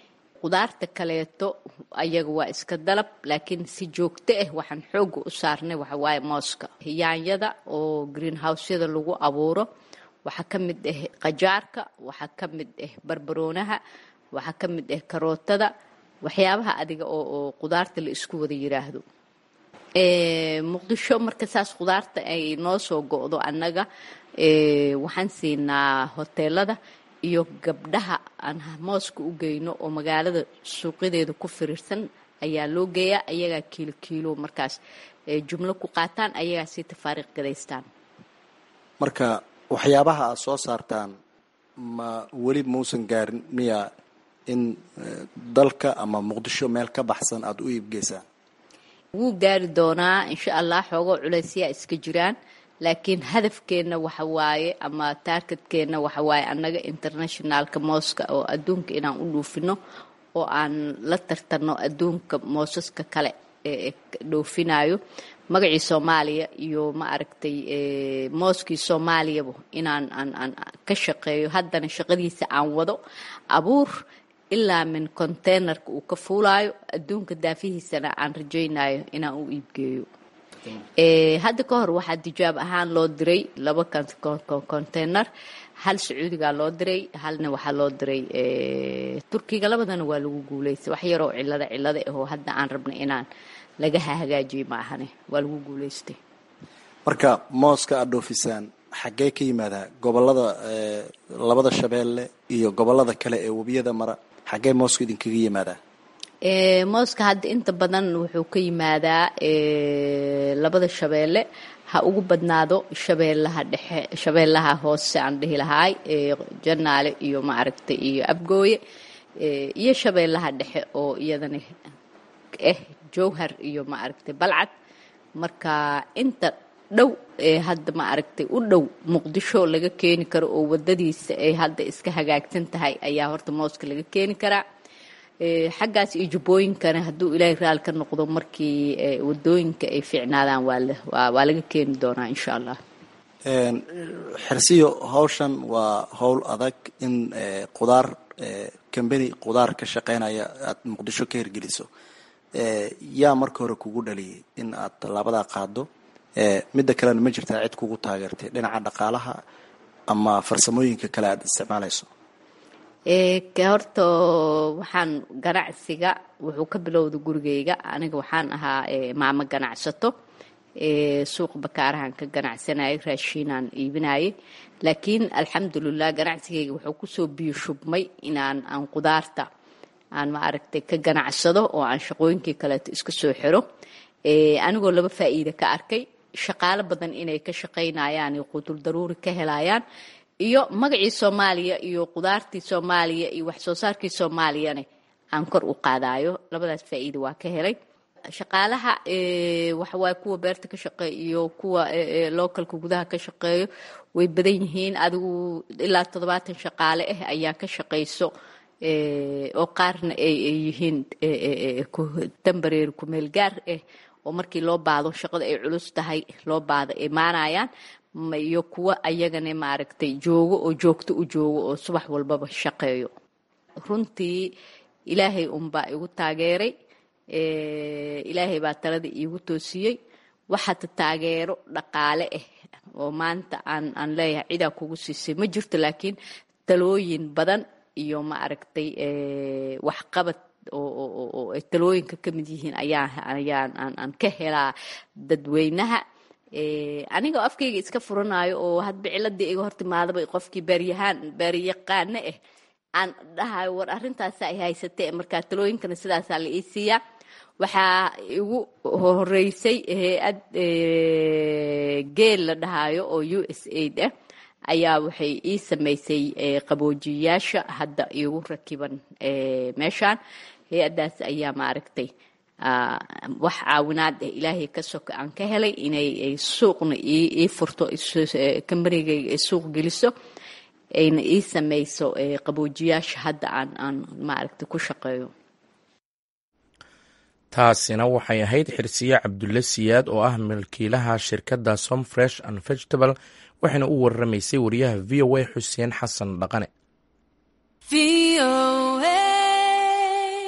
qudaarta kaleeto ayaga waa iska dalab laakiin si joogto ah waxaan xooga u saarnay waxa waaye mooska yaanyada oo greenhouse-yada lagu abuuro waxaa ka mid ah qajaarka waxaa ka mid ah barbaroonaha waxaa ka mid ah karootada waxyaabaha adiga oo oo qudaarta la isku wada yiraahdo ee muqdisho marka saas qudaarta ay noo soo go'do annaga ee waxaan siinaa hoteelada iyo gabdhaha aan mooska u geyno oo magaalada suuqyadeeda ku firiirsan ayaa loo geeyaa ayagaa kiilo kiilo markaas ee jumlo ku qaataan ayagaa si tafaariiq gadaystaan marka waxyaabaha aad soo saartaan ma weli muusan gaarin miya in dalka ama muqdisho meel ka baxsan aad u iibgeysaan wuu gaari doonaa insha allah xoogo culeysya iska jiraan laakiin hadafkeena waxa waaye ama targetkeena waxa waaye annaga internationalka mooska oo adduunka inaan u dhuufino oo aan la tartano adduunka moosaska kale ee dhoofinayo magacii Soomaaliya iyo ma aragtay ee mooskii Soomaaliyaba inaan aan aan ka shaqeeyo haddana shaqadiisa aan wado abuur ilaa min containerka uu ka fuulayo adduunka daafihiisana aan rajaynayo inaan u iibgeeyo ee hadda ka hor waxaa tijaab ahaan loo diray laba container hal Sacuudiga loo diray halna waxaa loo diray ee Turkiga labadana waa lagu guuleystay wax yar oo cilada cilada ah oo hadda aan rabno inaan laga hagaajiyo ma ahane waa lagu guuleystay marka mooska aad dhoofisaan xagee ka yimaada gobolada labada shabeelle iyo gobolada kale ee wabiyada mara xagee mooska idinkaga yimaada ee mooska hadda inta badan wuxuu ka yimaadaa ee labada shabeelle ha ugu badnaado shabeellaha dhexe shabeellaha hoose aan dhihi lahaay ee Janaale iyo ma aragtay iyo Abgooye ee iyo shabeellaha dhexe oo iyadana eh Jowhar iyo ma aragtay Balcad marka inta dhow ee hadda ma aragtay u dhow Muqdisho laga keeni karo oo wadadiisa ay hadda iska hagaagsan tahay ayaa horta mooska laga keeni karaa ee xaggaas iyo jubooyinkana hadduu Ilaahay raal ka noqdo markii wadooyinka ay fiicnaadaan waa waa laga keeni doonaa insha Allah een xirsiyo hawshan waa hawl adag in qudaar company qudaar ka shaqeynaya aad Muqdisho ka hirgeliso ee yaa marka hore kugu dhaliyay in aad labada qaado ee midda kale ma jirtaa cid kugu taageertay dhinaca dhaqaalaha ama farsamooyinka kale aad isticmaalayso ee ka horto waxaan ganacsiga wuxuu ka bilowday gurigeyga aniga waxaan ahaa maama ganacsato ee suuq bakaarahan ka ganacsanay raashinaan iibinay laakiin alxamdulillah ganacsigeyga wuxuu ku soo biyo shubmay inaan aan qudaarta aan ma aragtay ka ganacsado oo aan shaqooyinkii kale iska soo xiro ee anigoo laba faa'iido ka arkay shaqaale badan inay ka shaqeynayaan iyo qutul daruuri ka helayaan iyo magacii Soomaaliya iyo qudaartii Soomaaliya iyo wax soo saarkii Soomaaliyana aan kor u qaadayo labadaas faa'iido waa ka helay shaqaalaha ee waxa way kuwa beerta ka shaqeeyo iyo kuwa localka gudaha ka shaqeeyo way badan yihiin adigu ilaa toddobaatan shaqaale ah ayaa ka shaqeyso ee oo qaarna ay yihiin ku temporary ku meel gaar ah oo markii loo baado shaqada ay culus tahay loo baado imaanayaan iyo kuwa ayagana ma aragtay joogo oo joogto u joogo oo subax walbaba shaqeeyo runtii Ilaahay umba igu taageeray ee Ilaahay baa talada iigu toosiyay waxa taageero dhaqaale ah oo maanta aan aan leeyahay cida kugu siisay ma jirto laakiin talooyin badan iyo ma aragtay ee wax qabad oo oo oo talooyinka kamid yihiin ayaa ayaan aan aan ka helaa dadweynaha ee aniga afkayga iska furanayo oo hadba ciladii iga hortimaadaba qofkii baariyahan baariyaqaan ah aan dhahay war arintaas ay haysatay marka talooyinkana sidaas la iisiya waxa igu horeysay hay'ad geel la dhahayo oo U S A D ah ayaa waxay ii sameysay qaboojiyaasha hadda igu rakiban meeshan hay'adaas ayaa ma aragtay wax caawinaad Ilaahay ka soo aan ka helay inay suuqna ii furto company-ga suuq geliso ayna ii sameyso qaboojiyaasha hadda aan aan ma aragtay ku shaqeeyo taasina waxay ahayd Xirsiye Cabdulle Siyaad oo ah milkiilaha shirkadda Som Fresh and Vegetable waxayna u warramaysay wariyaha V O A Xuseen Xasan Dhaqane. V O A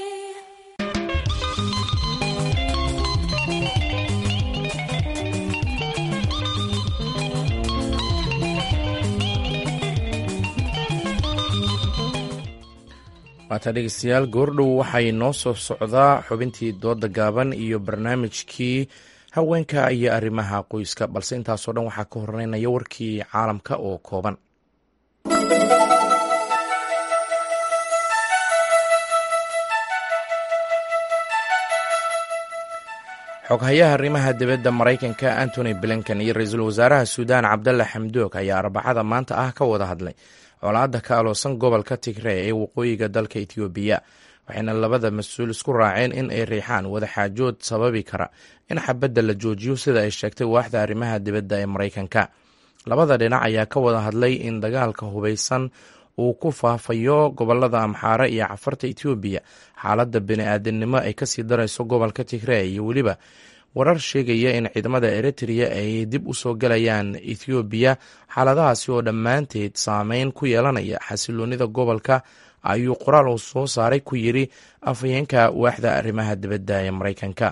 waata dhegeystayaal goordhow waxay noo soo socdaa xubintii dooda gaaban iyo barnaamijkii haweenka iyo arrimaha qoyska, balse intaasoo dhan waxaa ka horeynaya warkii caalamka oo kooban. xoghayaha arrimaha dibadda maraykanka antony blinken iyo ra-iisul wasaaraha suudaan cabdalla xamdoog ayaa arbacada maanta ah ka wada hadlay colaadda ka aloosan gobolka tigree ee waqooyiga dalka etoobiya, waxayna labada mas-uul isku raaceen in ay riixaan wadaxaajood sababi kara in xabadda la joojiyo sida ay sheegtay waaxda arrimaha dibadda ee maraykanka. labada dhinac ayaa ka wada hadlay in dagaalka hubaysan uu ku faafayo gobolada amxaare iyo cafarta etoobiya, xaaladda bini-aadamnimo ay kasii darayso gobolka tigree iyo weliba warar sheegaya in ciidamada eritrea ay dib u soo galayaan ethoobiya. xaaladahaasi oo dhammaanteed saameyn ku yeelanaya xasiloonida gobolka ayuu qoraal uu soo saaray ku yidhi afhayeenka waaxda arrimaha dibadda ee maraykanka.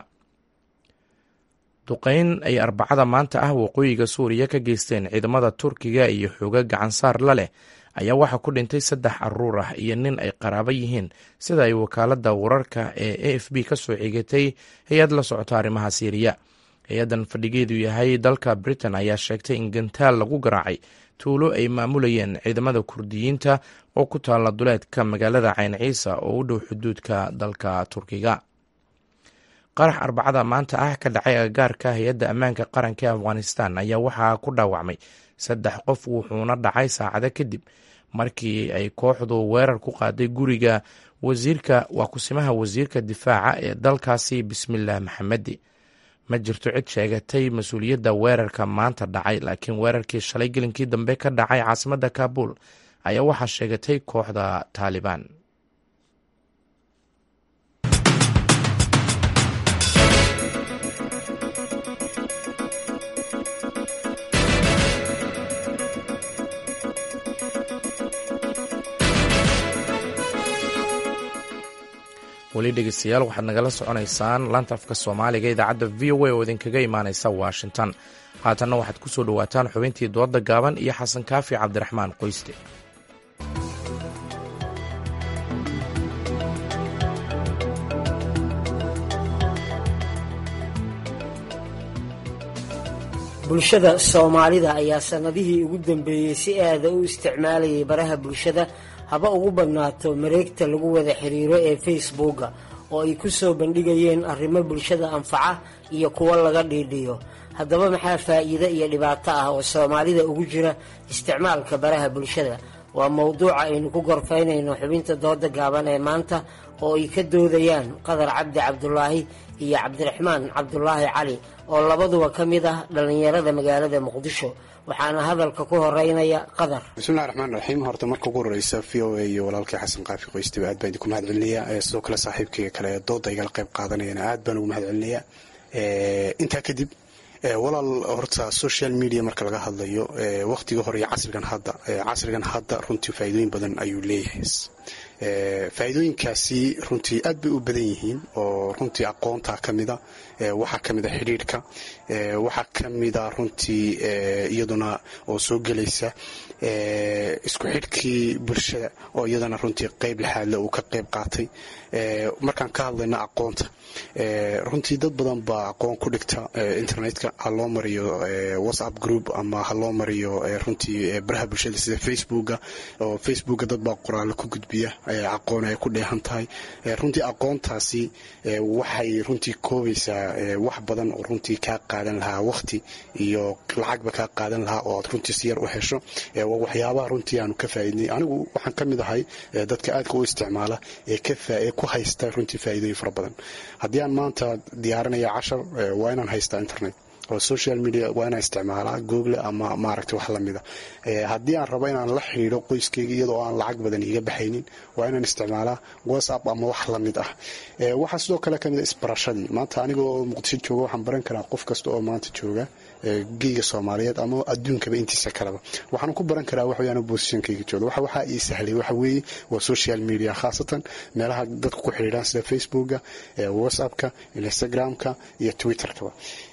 duqeyn ay arbacada maanta ah waqooyiga suuriya ka geysteen ciidamada turkiga iyo xooga gacansaar la leh ayaa waxaa ku dhintay saddex caruur ah iyo nin ay qaraabo yihiin, sida ay wakaaladda wararka ee a f b ka soo xigatay hay-ad la socota arrimaha siiriya. hay-addan fadhigeedu yahay dalka britain ayaa sheegtay in gantaal lagu garaacay tuulo ay maamulayeen ciidamada kurdiyiinta oo ku taalla duleedka magaalada cayn ciisa oo u dhow xuduudka dalka turkiga. qarax arbacada maanta ah ka dhacay agagaarka hay-adda ammaanka qaranka ee afghanistan ayaa waxaa ku dhaawacmay saddex qof, wuxuuna dhacay saacado kadib markii ay kooxdu weerar ku qaaday guriga wasiirka waa kusimaha wasiirka difaaca ee dalkaasi bismillaah maxamedi. ma jirto cid sheegatay mas-uuliyadda weerarka maanta dhacay, laakiin weerarkii shalay gelinkii dambe ka dhacay caasimadda kaabul ayaa waxaa sheegatay kooxda taalibaan. weli dhegeystayaal waxaad nagala soconaysaan laanta afka soomaaliga idaacadda v o a oo idinkaga imaaneysa washington. haatanna waxaad ku soo dhowaataan xubintii dooda gaaban iyo xasan kaafi cabdiraxmaan qoyste. bulshada soomaalida ayaa sanadihii ugu dambeeyey si aada u isticmaalayay baraha bulshada, haba ugu badnaato mareegta lagu wada xiriiro ee facebooka oo ay ku soo bandhigayeen arrimo bulshada anfaca iyo kuwo laga dhiidhiyo. haddaba maxaa faa'iido iyo dhibaato ah oo soomaalida ugu jira isticmaalka baraha bulshada? waa mowduuca aynu ku gorfaynayno xubinta dooda gaaban ee maanta, oo ay ka doodayaan qadar cabdi cabdulaahi iyo cabdiraxmaan cabdulaahi cali oo labaduba ka mid ah dhallinyarada magaalada muqdisho. waxaana hadalka ku horeynaya qadar. bismillahi raxmaan raxiim. horta marka ugu horeysa v o a iyo walaalkay xasan qaafi qoystiba aad baan idinku mahad celinayaa. sidoo kale saaxiibkayga kale ee dooda igala qayb qaadanayana aad baan ugu mahad celinayaa. intaa kadib walaal, horta social media marka laga hadlayo waqtiga hore iyo casrigan hadda casrigan hadda runtii faa'iidooyin badan ayuu leeyahay. faa'iidooyinkaasi runtii aad bay u badan yihiin oo runtii aqoonta ka mida, waxaa ka mida xidhiidhka, waxaa ka mida runtii iyaduna oo soo gelaysa isku xidhkii bulshada oo iyadana runtii qayb laxaadle uu ka qayb qaatay. markaan ka hadlayna aqoonta, runtii dad badan baa aqoon ku dhigta internetka, ha loo mariyo whatsapp group ama ha loo mariyo runtii baraha bulshada sida facebooka. oo facebooka dad baa qoraalo ku gudbiya aqoon ay ku dheehan tahay. runtii aqoontaasi waxay runtii koobaysaa wax badan oo runtii kaa qaadan lahaa waqti iyo lacagba kaa qaadan lahaa oo aad runtii si yar u hesho. waa waxyaabaha runtii aanu ka faa'iidnay. anigu waxaan ka mid ahay dadka aadka u isticmaala ee ka faa ku haysta runtii faa'iidooyin fara badan. haddii aan maanta diyaarinaya cashar, waa inaan haystaa internet oo social media, waa inaan isticmaalaa google ama maaragtay wax lamida. haddii aan rabo inaan la xidhiidho qoyskayga iyadoo aan lacag badan iga baxaynin, waa inaan isticmaalaa whatsapp ama wax lamid ah. waxaa sidoo kale kamid a isbarashadii. maanta anigoo muqdisho jooga waxaan baran karaa qof kasta oo maanta jooga geyga soomaaliyeed ama adduunkaba intiisa kaleba. waxaan ku baran karaa waxweyaan bosishankayga jooga. waxa waxaa ii sahlay waxa weeye waa social media, khaasatan meelaha dadku ku xidhiidhaan sida facebooka, whatsappka, instagramka iyo twitterkaba.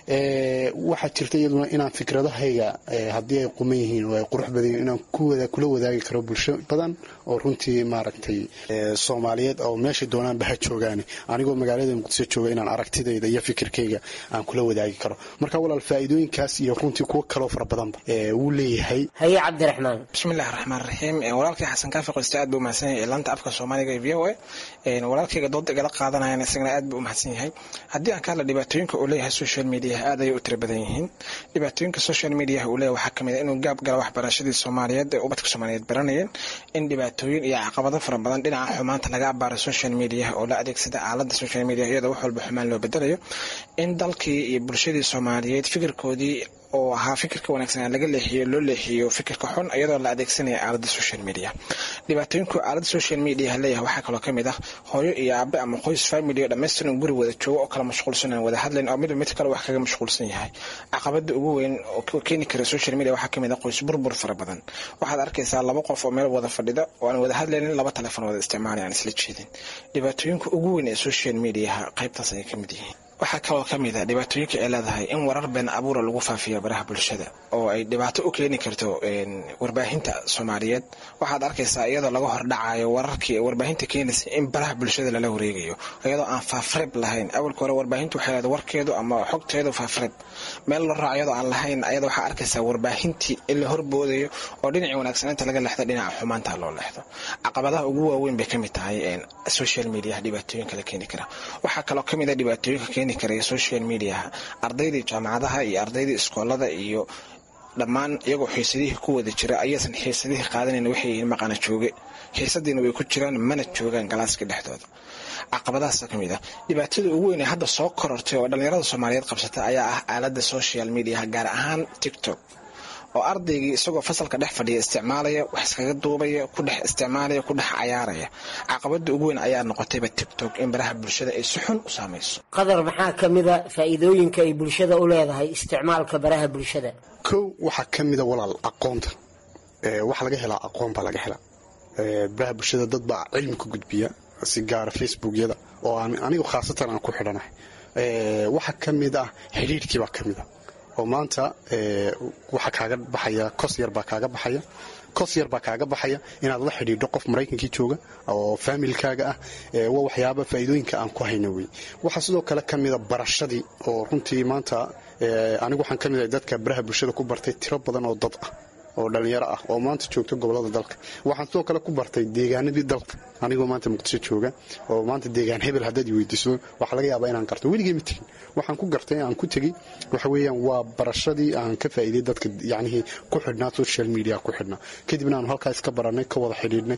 waxaa jirta iyaduna inaan fikradahayga haddii ay quman yihiin oo ay qurux badan yihiin inaan kula wadaagi karo bulsho badan oo runtii maaragtay soomaaliyeed oo meeshay doonaanba ha joogaan anigoo magaalada muqdisho jooga inaan aragtidayda iyo fikirkayga aan kula wadaagi karo marka walaal faa'iidooyinkaas iyo runtii kuwo kaloo fara badanba wuu leeyahay. haye cabdiraxmaan. bismillahi raxmaan raxiim. walaalkay xasan kaafi qoyste aad buu u mahadsan yahay laanta afka soomaaliga ee v o a walaalkayga dooda igala qaadanayana isagana aad buu u mahadsan yahay. haddii aan ka hadla dhibaatooyinka uu leeyahay social media aad ayay u tiro badan yihiin. dhibaatooyinka social media uu leeyahay waxaa kamid ah inuu gaab gala waxbarashadii soomaaliyeed ee ubadka soomaaliyeed baranayeen, in dhibaatooyin iyo caqabado fara badan dhinaca xumaanta laga abaaro social media oo la adeegsada aalada social media iyadoo wax walba xumaan loo bedelayo, in dalkii iyo bulshadii soomaaliyeed fikirkoodii oo ahaa fikirka wanaagsan laga leexiyo loo leexiyo fikirka xun iyadoo la adeegsanaya aalada social media. dhibaatooyinku aalada social media leeyahay waxaa kaloo kamid ah hooyo iyo aabe ama qoys family dhammaystiran guri wada joogo oo kala mashquulsan wada hadlayn oo mid mid kale wax kaga mashquulsan yahay. caqabada ugu weyn oo keeni kara social media waxaa kamid ah qoys burbur fara badan. waxaad arkaysaa laba qof oo meel wada fadhida oo aan wada hadlaynin, laba telefoon wada isticmaalayaan isla jeedin. dhibaatooyinka ugu weyn ee social media qaybtaas ay kamid yihiin. waxaa kaloo kamid ah dhibaatooyinka ay leedahay in warar been abuura lagu faafiyo baraha bulshada oo ay dhibaato u keeni karto warbaahinta Soomaaliyeed. waxaad arkaysaa iyadoo laga hordhacayo wararkii warbaahinta keenaysa in baraha bulshada lala wareegayo iyadoo aan faafreeb lahayn. awalka hore warbaahintu waxay leedahay warkeedu ama xogteedu faafreeb meel la raaco iyadoo aan lahayn, iyadoo waxaa arkaysaa warbaahintii in la horboodayo oo dhinaca wanaagsanaanta laga leexdo dhinaca xumaanta loo leexdo. caqabadaha ugu waaweyn bay kamid tahay social media dhibaatooyinka la keeni kara. waxaa kaloo kamid ah dhibaatooyinka keeni kara social media ardaydii jaamacadaha iyo ardaydii iskoolada iyo dhammaan iyagoo xiisadihii ku wada jira ayaysan xiisadihii qaadanayn, waxay yihiin maqana jooge, xiisadiina way ku jiraan mana joogaan galaaska dhexdooda. caqabadahaas kamid ah. dhibaatada ugu weyn ee hadda soo korortay oo dhalinyarada Soomaaliyeed qabsata ayaa ah aalada social media gaar ahaan TikTok oo ardaygii isagoo fasalka dhex fadhiya isticmaalaya, wax iskaga duubaya, ku dhex isticmaalaya, ku dhex cayaaraya. caqabada ugu weyn ayaa noqotayba TikTok in baraha bulshada ay si xun u saamayso. qadar maxaa kamida faa'iidooyinka ay bulshada u leedahay isticmaalka baraha bulshada? kow waxaa kamida walaal aqoonta. ee wax laga helaa aqoon baa laga helaa. ee baraha bulshada dad baa cilmi ku gudbiya si gaar Facebook-yada oo aan anigu khaasatan aan ku xidhanahay. ee waxa kamid ah xiriirkii baa kamid ah oo maanta ee waxa kaaga baxaya kos yar baa kaaga baxaya kos yar baa kaaga baxaya inaad la xidhiidho qof Mareykankii jooga oo familkaaga ah. ee waa waxyaabo faa'iidooyinka aan ku hayno way. waxa sidoo kale kamid ah barashadii oo runtii maanta ee anigu waxaan kamid ah dadka baraha bulshada ku bartay tiro badan oo dad ah oo dhalinyaro ah oo maanta joogto gobolada dalka. waxaan sidoo kale ku bartay deegaanadii dalka anigoo maanta Muqdisho jooga oo maanta deegaan hebel haddaad weydiiso waxa laga yaabaa inaan garto weligay ma tagin. waxaan ku gartay aan ku tagay waxa weeyaan waa barashadii aan ka faa'iiday dadka yacni ku xidhnaa social media ku xidhnaa kadibna aan halkaas ka baranay ka wada xidhiidhnay.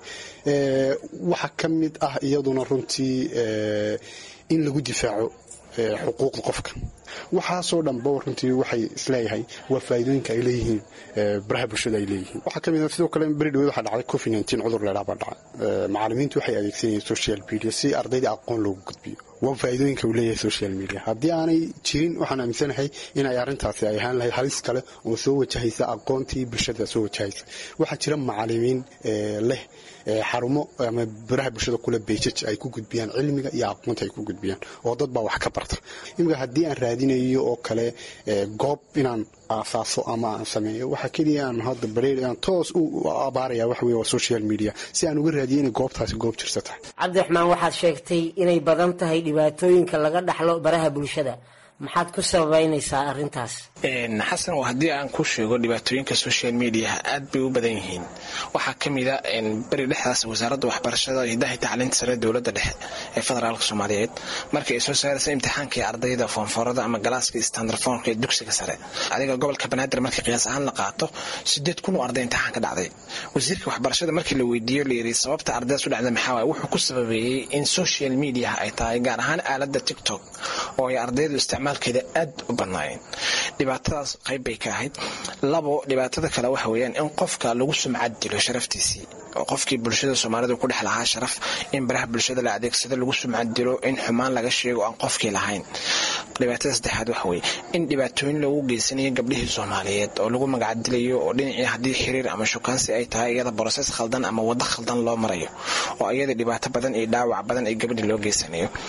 ee waxa kamid ah iyaduna runtii ee in lagu difaaco xuquuqda qofka. waxaasoo dhan ba runtii waxay isleeyahay waa faa'iidooyinka ay leeyihiin baraha bulshada ay leeyihiin. waxaa kamid ah sidoo kale beri dhaweed waxaa dhacday covid nineteen cudur leedaha baa dhacay. macallimiintu waxay adeegsanayeen social media si ardayda aqoon loogu gudbiyo. waa faa'iidooyinka uu leeyahay social media. haddii aanay jirin waxaan aaminsanahay in ay arrintaasi ay ahaan lahayd halis kale oo soo wajahaysa aqoontii bulshada soo wajahaysa. waxaa jira macallimiin leh xarumo ama baraha bulshada kula beejaj ay ku gudbiyaan cilmiga iyo aqoonta ay ku gudbiyaan oo dad baa wax ka barta. imika haddii aan raadinayo oo kale goob inaan aasaaso ama aan sameeyo waxa kaliya aan hadda bareer aan toos u abaaraya wax weeye social media si aan uga raadiyo in goobtaasi goob jirta tahay. cabdiraxmaan waxaad sheegtay inay badan tahay dhibaatooyinka laga dhaxlo baraha bulshada. maxaad ku sababeynaysaa arrintaas? een xasan waa hadii aan ku sheego dhibaatooyinka social media aad bay u badan yihiin. waxaa kamid ah in bari dhexdaas wasaaradda waxbarashada iyo hidaha tacliinta sare dawladda dhexe ee federaalka Soomaaliyeed markay soo saaraysa imtixaanka ardayda foonforada ama galaaska standard foonka ee dugsiga sare adiga gobolka Banaadir markii qiyaas ahaan la qaato sideed kun oo arday imtixaan ka dhacday. wasiirka waxbarashada markii la weydiiyo leeyahay sababta ardaydu u dhacday maxaa wuxuu ku sababeeyay in social media ay tahay gaar ahaan aaladda TikTok oo ay ardaydu isticmaalkeeda aad u badnaayeen. dhibaatadaas qayb bay ka ahayd. labo dhibaatada kale waxa weeyaan in qofka lagu sumcad dilo sharaftiisii oo qofkii bulshada Soomaaliyeed ku dhex lahaa sharaf in baraha bulshada la adeegsado lagu sumcad dilo in xumaan laga sheego aan qofkii lahayn. dhibaatada saddexaad waxa weeye in dhibaatooyin lagu geysanayo gabdhihii Soomaaliyeed oo lagu magac dilayo oo dhinacii hadii xiriir ama shukaansi ay tahay iyada process khaldan ama wada khaldan loo marayo oo iyada dhibaato badan iyo dhaawac badan ay gabdhii loo geysanayo.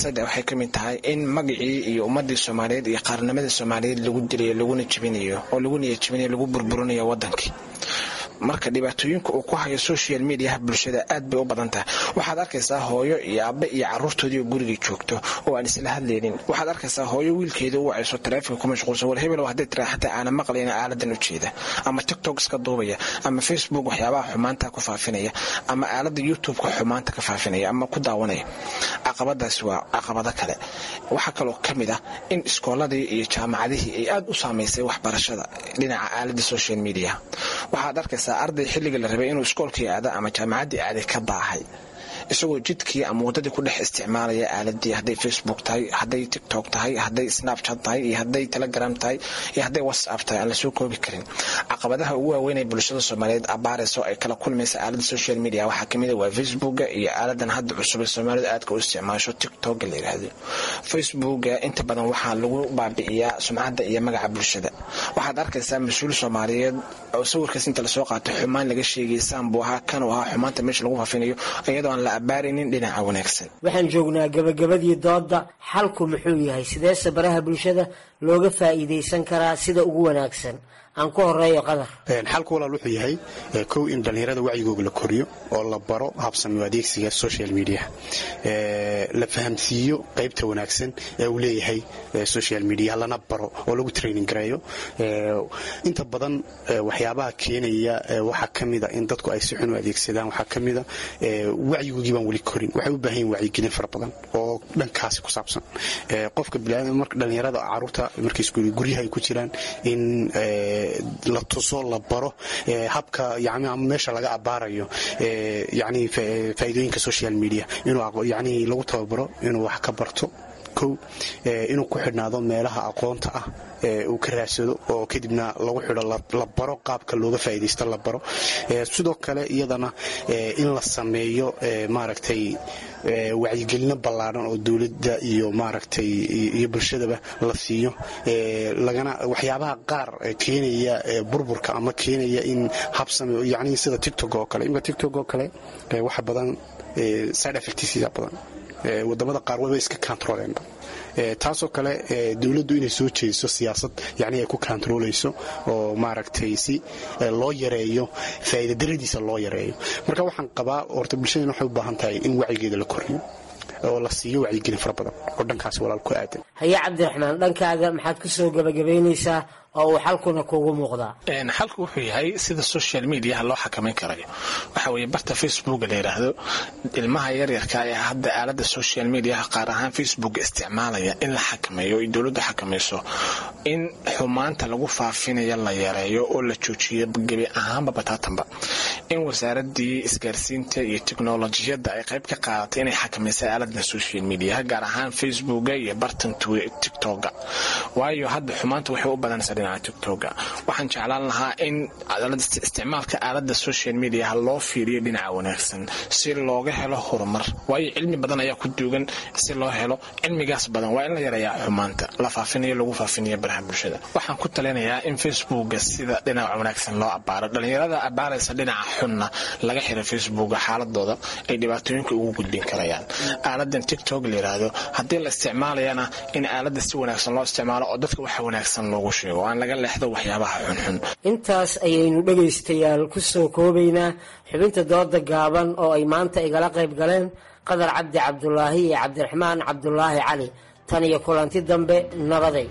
sad waxay ka mid tahay in magacii iyo ummadii Soomaaliyeed iyo qaranimada Soomaaliyeed lagu dilayo laguna jabinayo oo lagu niyadjabinayo lagu burburinayo wadankii marka dhibaatooyinka uu ku hayo social media bulshada aad bay u badan tahay waxaad arkaysaa hooyo iyo aabe iyo caruurtoodii guriga joogto oo aan isla hadlaynin waxaad arkaysaa hooyo wiilkeeda uu wacayso taleefanka ku mashquulsan war hebel hadday tiraa xataa aan maqlayn aaladan u jeeda ama TikTok iska duubaya ama Facebook waxyaabaha xumaanta ku faafinaya ama aalada YouTube ka xumaanta ka faafinaya ama ku daawanaya caqabadaas waa caqabada kale waxa kale oo kamid ah in iskooladii iyo jaamacadihii ay aad u saameysay waxbarashada dhinaca aalada social media waxaad arkaysaa arday xilliga la rabay inuu iskoolkii aado ama jaamacadii aaday ka baahay isagoo jidkii ama wadadii ku dhex isticmaalaya aaladii hadday Facebook tahay hadday TikTok tahay hadday Snapchat tahay iyo hadday Telegram tahay iyo hadday WhatsApp tahay aan la soo koobi karin caqabadaha ugu waaweyn ee bulshada Soomaaliyeed abaarayso ay kala kulmaysa aalada social media waxa kamid ah waa Facebook iyo aaladan hadda cusub ee Soomaaliyeed aad ka u isticmaasho TikTok la yiraahdo Facebook inta badan waxa lagu baabi'iyaa sumcadda iyo magaca bulshada waxaad arkaysaa mas'uul Soomaaliyeed oo sawirkaas inta la soo qaato xumaan laga sheegay saambuha kan oo xumaanta meesha lagu faafinayo iyadoo aan la abaarinin dhinaca wanaagsan waxaan joognaa gabagabadii dooda xalku muxuu yahay sidee baraha bulshada looga faa'iideysan karaa sida ugu wanaagsan aan ku horeeyo qadar een xalku walaal wuxuu yahay kow in dhalinyarada wacigooda la koriyo oo la baro habsami adeegsiga social media ee la fahamsiiyo qaybta wanaagsan ee uu leeyahay social media lana baro oo lagu training gareeyo ee inta badan waxyaabaha keenaya waxa kamid ah in dadku ay si xun u adeegsadaan waxa kamid ah wacigooda baan wali korin waxay u baahan yihiin wacyigelin fara badan oo dhankaas ku saabsan ee qofka bilaabay marka dhalinyarada caruurta markay iskuul guryaha ay ku jiraan in la tuso la baro habka yaani meesha laga abaarayo yaani faa'iidooyinka social media inuu yaani lagu tababaro inuu wax ka barto kow inuu ku xidhnaado meelaha aqoonta ah ee uu ka raadsado oo kadibna lagu xidho la baro qaabka looga faa'iideysto la baro sidoo kale iyadana in la sameeyo maaragtay wacyigelin ballaaran oo dawladda iyo maaragtay iyo bulshadaba la siiyo lagana waxyaabaha qaar keenaya burburka ama keenaya in habsami yaani sida TikTok oo kale in TikTok oo kale waxa badan side effects badan wadamada qaar way iska controleen taasoo kale dawladdu inay soo jeeso siyaasad yaani ay ku controleyso oo maaragtay si loo yareeyo faa'iido daradiisa loo yareeyo marka waxaan qabaa horta bulshada waxay u baahan tahay in wacigeeda la koriyo oo la siiyo wacyigelin fara badan oo dhankaas walaal ku aadan haya Cabdiraxmaan dhankaaga maxaad ku soo gabagabeynaysaa oo uu xalkuna kuugu muuqdaa een xalku wuxuu yahay sida social media loo xakameyn karayo waxa weeye barta Facebook la yiraahdo ilmaha yar yarka ee hadda aalada social media qaar ahaan Facebook isticmaalaya in la xakameeyo oo dawladdu xakameyso in xumaanta lagu faafinayo la yareeyo oo la joojiyo gabi ahaanba bataatanba in wasaaradii isgaarsiinta iyo tiknoolajiyada ay qayb ka qaadato inay xakameyso aalada social media gaar ahaan Facebook iyo bartan TikTok waayo hadda xumaanta waxay u badan TikTok waxaan jeclaan lahaa in isticmaalka aalada social media loo fiiriyo dhinaca wanaagsan si looga helo horumar waayo cilmi badan ayaa ku duugan si loo helo cilmigaas badan waa in la yareeyaa xumaanta la faafinayo lagu faafinayo baraha bulshada waxaan ku talinayaa in Facebook sida dhinaca wanaagsan loo abaaro dhalinyarada abaaraysa dhinaca xunna laga xiro Facebook xaaladooda ay dhibaatooyinka ugu gudbin karayaan aaladan TikTok la yiraahdo hadii la isticmaalayana in aalada si wanaagsan loo isticmaalo oo dadka waxa wanaagsan loogu sheego laga leexdo waxyaabaha xunxun intaas ayaynu dhageystayaal ku soo koobaynaa xubinta dooda gaaban oo ay maanta igala qayb galeen qadar cabdi cabdulaahi iyo cabdiraxmaan cabdulaahi cali tan iyo kulanti dambe nabaday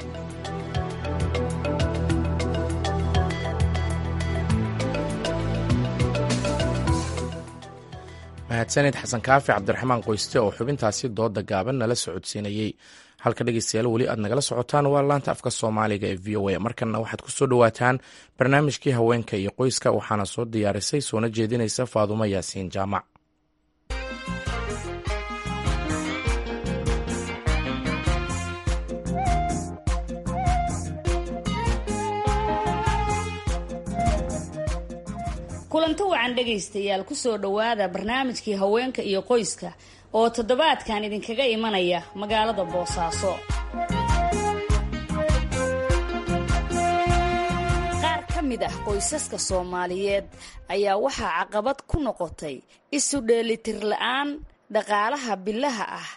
mahadsanid xasan kaafi cabdiraxmaan qoyste oo xubintaasi dooda gaaban nala socodsiinayey halka dhegeystayaal weli aad nagala socotaan waa laanta afka soomaaliga ee v o a markana waxaad ku soo dhowaataan barnaamijkii haweenka iyo qoyska waxaana soo diyaarisay soona jeedinaysa faadumo yaasiin jaamac kulanto wacan dhegaystayaal kusoo dhowaada barnaamijkii haweenka iyo qoyska oo toddobaadkan idinkaga imanaya magaalada boosaaso qaar ka mid ah qoysaska soomaaliyeed ayaa waxaa caqabad ku noqotay isu dheelitir la-aan dhaqaalaha bilaha ah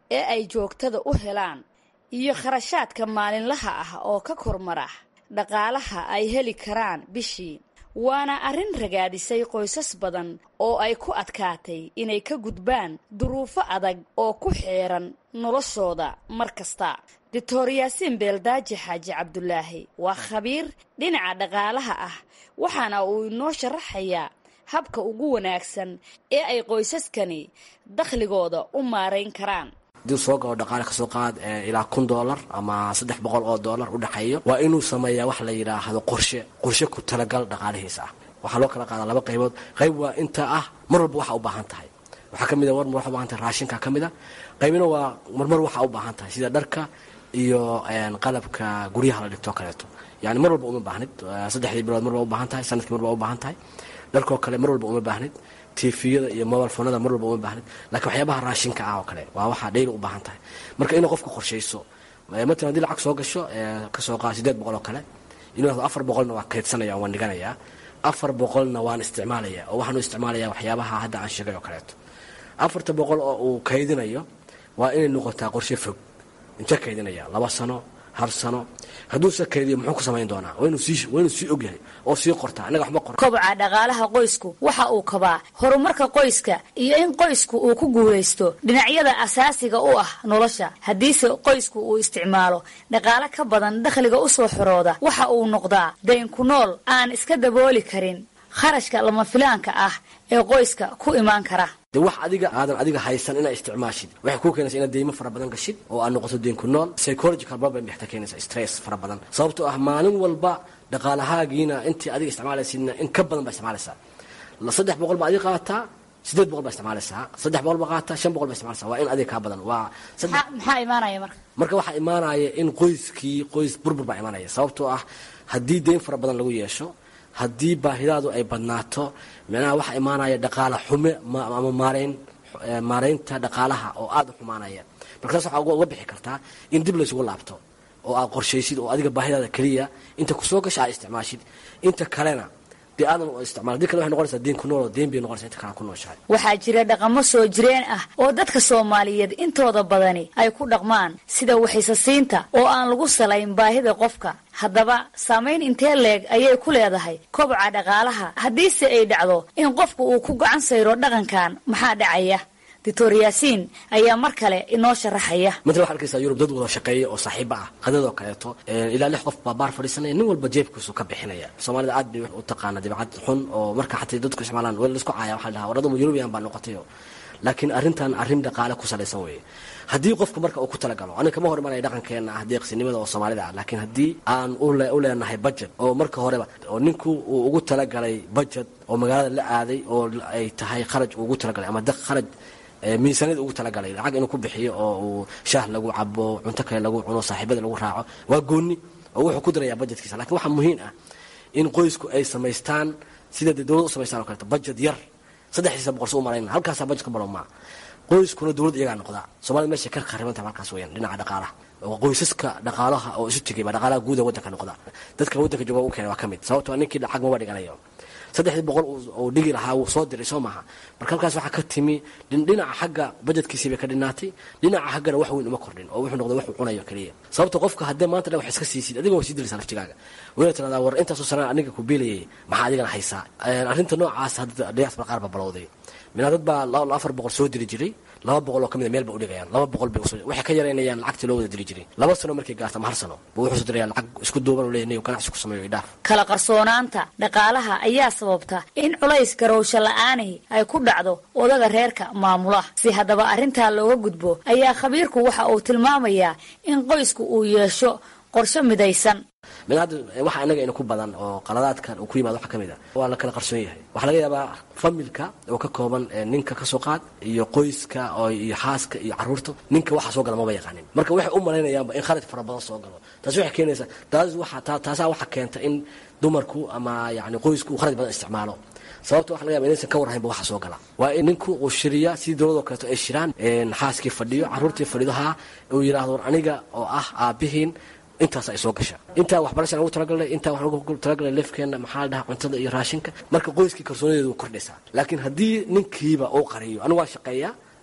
ee ay joogtada u helaan iyo kharashaadka maalinlaha ah oo ka kormara dhaqaalaha ay heli karaan bishii waana arrin ragaadisay qoysas badan oo ay ku adkaatay inay ka gudbaan duruufo adag oo ku xeeran noloshooda mar kasta doctor yaasiin beeldaaji xaaji cabdulaahi waa khabiir dhinaca dhaqaalaha ah waxaana uu inoo sharaxayaa habka ugu wanaagsan ee ay qoysaskani dakhligooda u maarayn karaan hadii soo galo dhaqaale ka soo qaad ilaa kun doolar ama saddex boqol oo doolar u dhaxeeyo waa inuu sameeyaa wax la yidhaahdo qorshe qorshe ku talagal dhaqaalihiisa ah waxaa loo kala qaadaa laba qaybood qayb waa inta ah mar walba waxa u baahan tahay waxaa ka mid a war mar waxa u baahan tahay raashinka ka mid a qaybina waa marmar waxa u baahan tahay sida dharka iyo qalabka guryaha la dhigto kaleeto yani mar walba uma baahnid saddexdii bilood mar walba u baahan tahay sanadkii mar walba u baahan tahay dharkoo kale mar walba uma baahnid tifiyada iyo mobile phonada mar walba uma baahnid laakiin waxyaabaha raashinka ah oo kale waa waxa dhayl u baahan tahay marka inuu qofku qorshayso matalan haddii lacag soo gasho ka soo qaad siddeed boqol oo kale inuu yidhahdo afar boqolna waa kaydsanaya waan dhiganayaa afar boqolna waan isticmaalaya oo waxaan u isticmaalayaa waxyaabaha hadda aan sheegay oo kaleeto afarta boqol oo uu kaydinayo waa inay noqotaa qorshe fog intee kaydinaya laba sano hal sano hadduuse kaydiyo muxuu ku samayn doonaa waa inuu sii waa inuu sii ogyahay oo sii qortaa annaga waxba qor kobaca dhaqaalaha qoysku waxa uu kabaa horumarka qoyska iyo in qoysku uu ku guulaysto dhinacyada asaasiga u ah nolosha haddiise qoysku uu isticmaalo dhaqaale ka badan dakhliga u soo xorooda waxa uu noqdaa dayn ku nool aan iska dabooli karin kharashka lama filaanka ah ee qoyska ku imaan kara de wax adiga aadan adiga haysan inaa isticmaashid waxay kuu keenaysa inaad deymo fara badan gashid oo aad noqoto deyn ku nool psychological problem bay xataa keenaysa stress fara badan sababtoo ah maalin walba dhaqaalahaagiina intii adiga isticmaalaysidna in ka badan baa isticmaalaysaa saddex boqol baa adiga qaataa siddeed boqol baa isticmaalaysaa saddex boqol baa qaataa shan boqol baa isticmaalaysaa waa in adiga kaa badan waa maxaa imaanaya marka marka waxaa imaanaya in qoyskii qoys burbur baa imaanaya sababtoo ah haddii deyn fara badan lagu yeesho haddii baahidaadu ay badnaato micnaha waxaa imaanaya dhaqaala xume ama maarayn maaraynta dhaqaalaha oo aada u xumaanaya marka taas waxaa uga bixi kartaa in dib laysugu laabto oo aad qorshaysid oo adiga baahidaada keliya inta kusoo gasha aad isticmaashid inta kalena dee aadan isticmaal dii kale waxay noqonaysaa deen ku nool oo deen bay noqonaysaa inta kale ku nooshahay waxaa jira dhaqamo soo jireen ah oo dadka Soomaaliyeed intooda badani ay ku dhaqmaan sida waxisasiinta oo aan lagu salayn baahida qofka haddaba saameyn intee leeg ayay ku leedahay kobaca dhaqaalaha haddiise ay dhacdo in qofku uu ku gacan sayro dhaqankan maxaa dhacaya doctor yaasiin ayaa mar kale inoo sharaxaya midna waxa arkaysaa Yurub dad wada shaqeeya oo saaxiibo ah qadadoo kaleeto ilaa lix qof baa baar fadhiisanaya nin walba jeebkiisu ka bixinaya Soomaalida aad bay u taqaana dibcad xun oo marka xataa dadku isticmaalaan weel isku caaya waxa la dhahaa wadada Yurubiyan baa noqotay laakiin arrintan arrin dhaqaale ku salaysan weeye haddii qofku marka uu ku talagalo aniga kama hor imanaya dhaqankeena ah deeqsinimada oo Soomaalida ah laakiin haddii aan u leenahay budget oo marka horeba oo ninku uu ugu talagalay budget oo magaalada la aaday oo ay tahay kharaj ugu talagalay ama daq kharaj miisaaniyad ugu talagalay lacag inuu ku bixiyo oo uu shaah lagu cabo cunto kale lagu cuno saaxiibada lagu raaco waa gooni oo wuxuu ku darayaa budgetkiisa laakiin waxa muhiim ah in qoysku ay samaystaan sida dawladdu u samaystaan oo kale budget yar saddex boqol soo marayna halkaas budget ka baloma qoyskuna dawladda iyaga noqda Soomaalida meesha ka qaribanta halkaas weeyaan dhinaca dhaqaalaha oo qoysaska dhaqaalaha oo isu tigay dhaqaalaha guud ee waddanka noqda dadka waddanka jooga u keenay waa kamid sababtoo ninkii lacag ma dhiganayo saddex boqol oo dhigi lahaa uu soo diray Soomaha marka halkaas waxa ka timi dhinaca xagga budgetkiisa bay ka dhinaatay dhinaca xaggana wax weyn uma kordhin oo wuxuu noqday wax uu cunayo kaliya sababtoo qofka hadda maanta wax iska siisid adiga waa sii dilaysaa laftigaaga wayna tiraahdaa war intaas oo sanad aniga ku biilayay maxaa adigana haysaa arrinta noocaas hadda diyaasba qaar ba balowday minadad baa afar boqol soo diri jiray laba boqol oo kamid meel ba u dhigayaan laba boqol bay waxay ka yareynayaan lacagta loo wada diri jiray laba sano markay gaarto hal sano buu wuxuu soo dirayaa lacag isku duuban oo leeyahay ganacsi ku sameeyo idhaaf kala qarsoonaanta dhaqaalaha ayaa sababta in culays garowsho la'aani ay ku dhacdo odaga reerka maamula si haddaba arrintaa looga gudbo ayaa khabiirku waxa uu tilmaamayaa in qoysku uu yeesho qorshe midaysan min hadda waxa anaga ina ku badan oo qaladaadkan uu ku yimaado waxa kamid ah waa la kala qarsoon yahay waxa laga yaabaa familka oo ka kooban ninka ka soo qaad iyo qoyska oo iyo xaaska iyo caruurta ninka waxa soo gala ma yaqaanin marka waxay u maleynayaan in khalad fara badan soo galo taas waxay keenaysaa taas waxa taas waxa keenta in dumarku ama yaani qoysku khalad badan isticmaalo sababta waxa laga yaabaa inaysan ka warhayn waxa soo gala waa in ninku uu shiriya si dawladda kale ay shiraan in xaaskii fadhiyo caruurtii fadhidaha uu yiraahdo aniga oo ah aabihiin intaas ay soo gasha inta waxbarasho lagu talagalay inta wax lagu talagalay leefkeena maxaa la dhahaa cuntada iyo raashinka marka qoyskii kalsoonideedu kordhaysa laakiin haddii ninkiiba uu qariyo anigu waa shaqeeyaa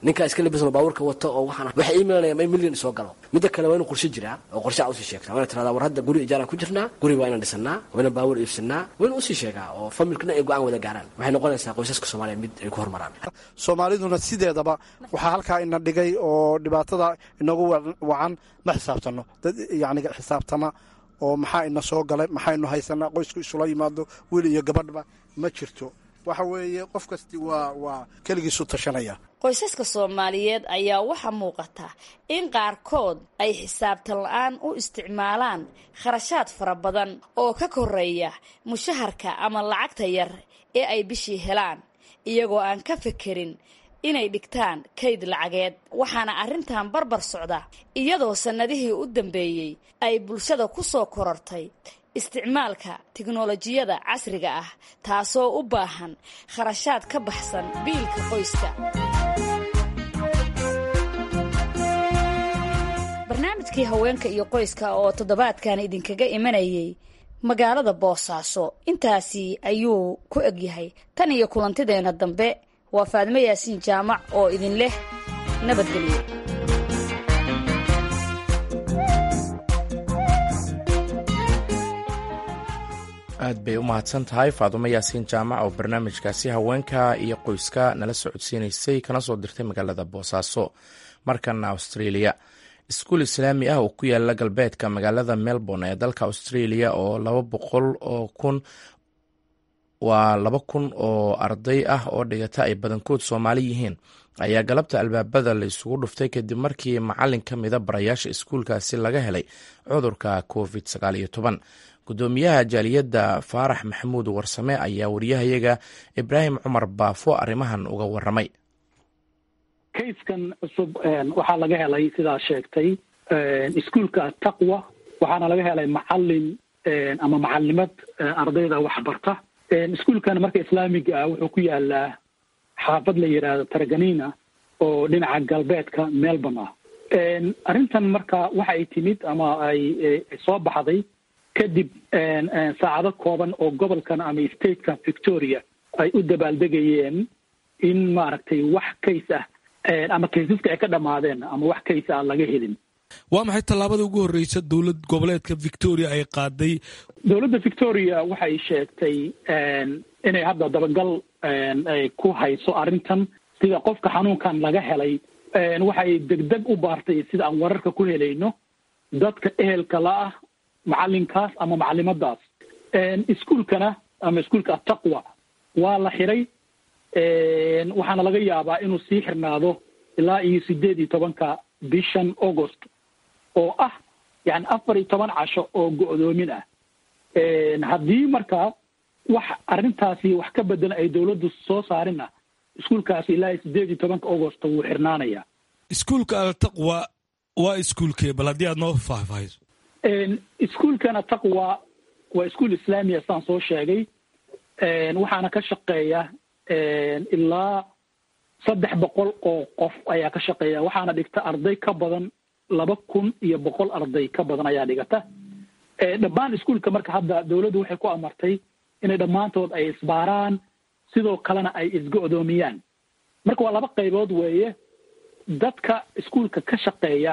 ninka iska labisano baabuurka wato oo waxaan waxay iimaanayaan in milyan soo galo midda kale waa inuu qorshe jiraa oo qorshe u sii sheegtaa waa tirada war hadda guri ijaara ku jirnaa guri waa inaan dhisanaa waa inaan baabuur iibsanaa waa inuu sii sheegaa oo familkana ay go'aan wada gaaraan waxay noqonaysaa qoysaska Soomaaliyeed mid ay ku horumaraan Soomaaliduna sideedaba waxa halka ina dhigay oo dhibaatada inagu wacan ma xisaabtano dad yaani xisaabtama oo maxaa ina soo galay maxaynu haysanaa qoysku isula yimaado wiil iyo gabadhba ma jirto waxa weeye qof kasti waa waa kaligiisu tashanaya qoysaska Soomaaliyeed ayaa waxa muuqata in qaarkood ay xisaabtan la'aan u isticmaalaan kharashaad fara badan oo ka koreeya mushaharka ama lacagta yar ee ay bishii helaan iyagoo aan ka fekerin inay dhigtaan kayd lacageed waxaana arrintan barbar socda iyadoo sanadihii u dambeeyay ay bulshada ku soo korortay isticmaalka tiknoolajiyada casriga ah taasoo u baahan kharashaad ka baxsan biilka qoyska barnaamijkii haweenka iyo qoyska oo toddobaadkan idinkaga imanayay magaalada Boosaaso intaasi ayuu ku egyahay tan iyo kulantideena dambe waa Faadimo Yaasiin Jaamac oo idin leh nabadgelyo aad bay u mahadsan tahay Faadimo Yaasiin Jaamac oo barnaamijkaasi haweenka iyo qoyska nala socodsiinaysay kana soo dirtay magaalada Boosaaso markana Australia iskuul islaami ah oo ku yaala galbeedka magaalada Melbourne ee dalka Australia oo laba boqol oo kun waa laba kun oo arday ah oo dhigata ay badankood Soomaali yihiin ayaa galabta albaabada la isugu dhuftay kadib markii macallin ka mid ah barayaasha iskuulkaasi laga helay cudurka covid sagaal iyo toban gudoomiyaha jaaliyadda Faarax Maxamuud Warsame ayaa wariyahayaga Ibraahim Cumar Baafo arrimahan uga waramay kayskan cusub waxaa laga helay sidaa sheegtay iskuulka Taqwa waxaana laga helay macallin ama macallimad ardayda wax barta iskuulkan marka islaamiga ah wuxuu ku yaalaa xaafad la yiraahdo Taraganiina oo dhinaca galbeedka Melbourne ah arrintan marka waxa ay timid ama ay soo baxday kadib saacado kooban oo gobolkan ama stateka Victoria ay u dabaaldegayeen in maaragtay wax kays ah ama kaysaska ay ka dhamaadeen ama wax kays ah laga helin waa maxay tallaabada ugu horreysa dowlad goboleedka Victoria ay qaaday dowladda Victoria waxay sheegtay inay hadda dabagal ay ku hayso arrintan sida qofka xanuunkan laga helay waxay degdeg u baartay sida aan wararka ku helayno dadka ehelka la ah macallinkaas ama macallimadaas iskuulkana ama iskuulka Taqwa waa la xiray waxaana laga yaabaa inuu sii xirnaado ilaa iyo sideed iyo tobanka bishan August oo ah yani afar iyo toban casho oo go'doomin ah haddii markaa wax arrintaasi wax ka bedel ay dowladdu soo saarina iskuulkaasi ilaa iyo sideed iyo tobanka August wuu xirnaanaya iskuulka Taqwa waa iskuulkee bal haddii aad noo faahfaahiso iskuulkana Taqwa waa iskuul islaami ah saan soo sheegay waxaana ka shaqeeya ilaa saddex boqol oo qof ayaa ka shaqeeya waxaana dhigta arday ka badan laba kun iyo boqol arday ka badan ayaa dhigata dhammaan iskuulka marka hadda dowladdu waxay ku amartay inay dhammaantood ay isbaaraan sidoo kalena ay isgo'doomiyaan marka waa laba qaybood weeye dadka iskuulka ka shaqeeya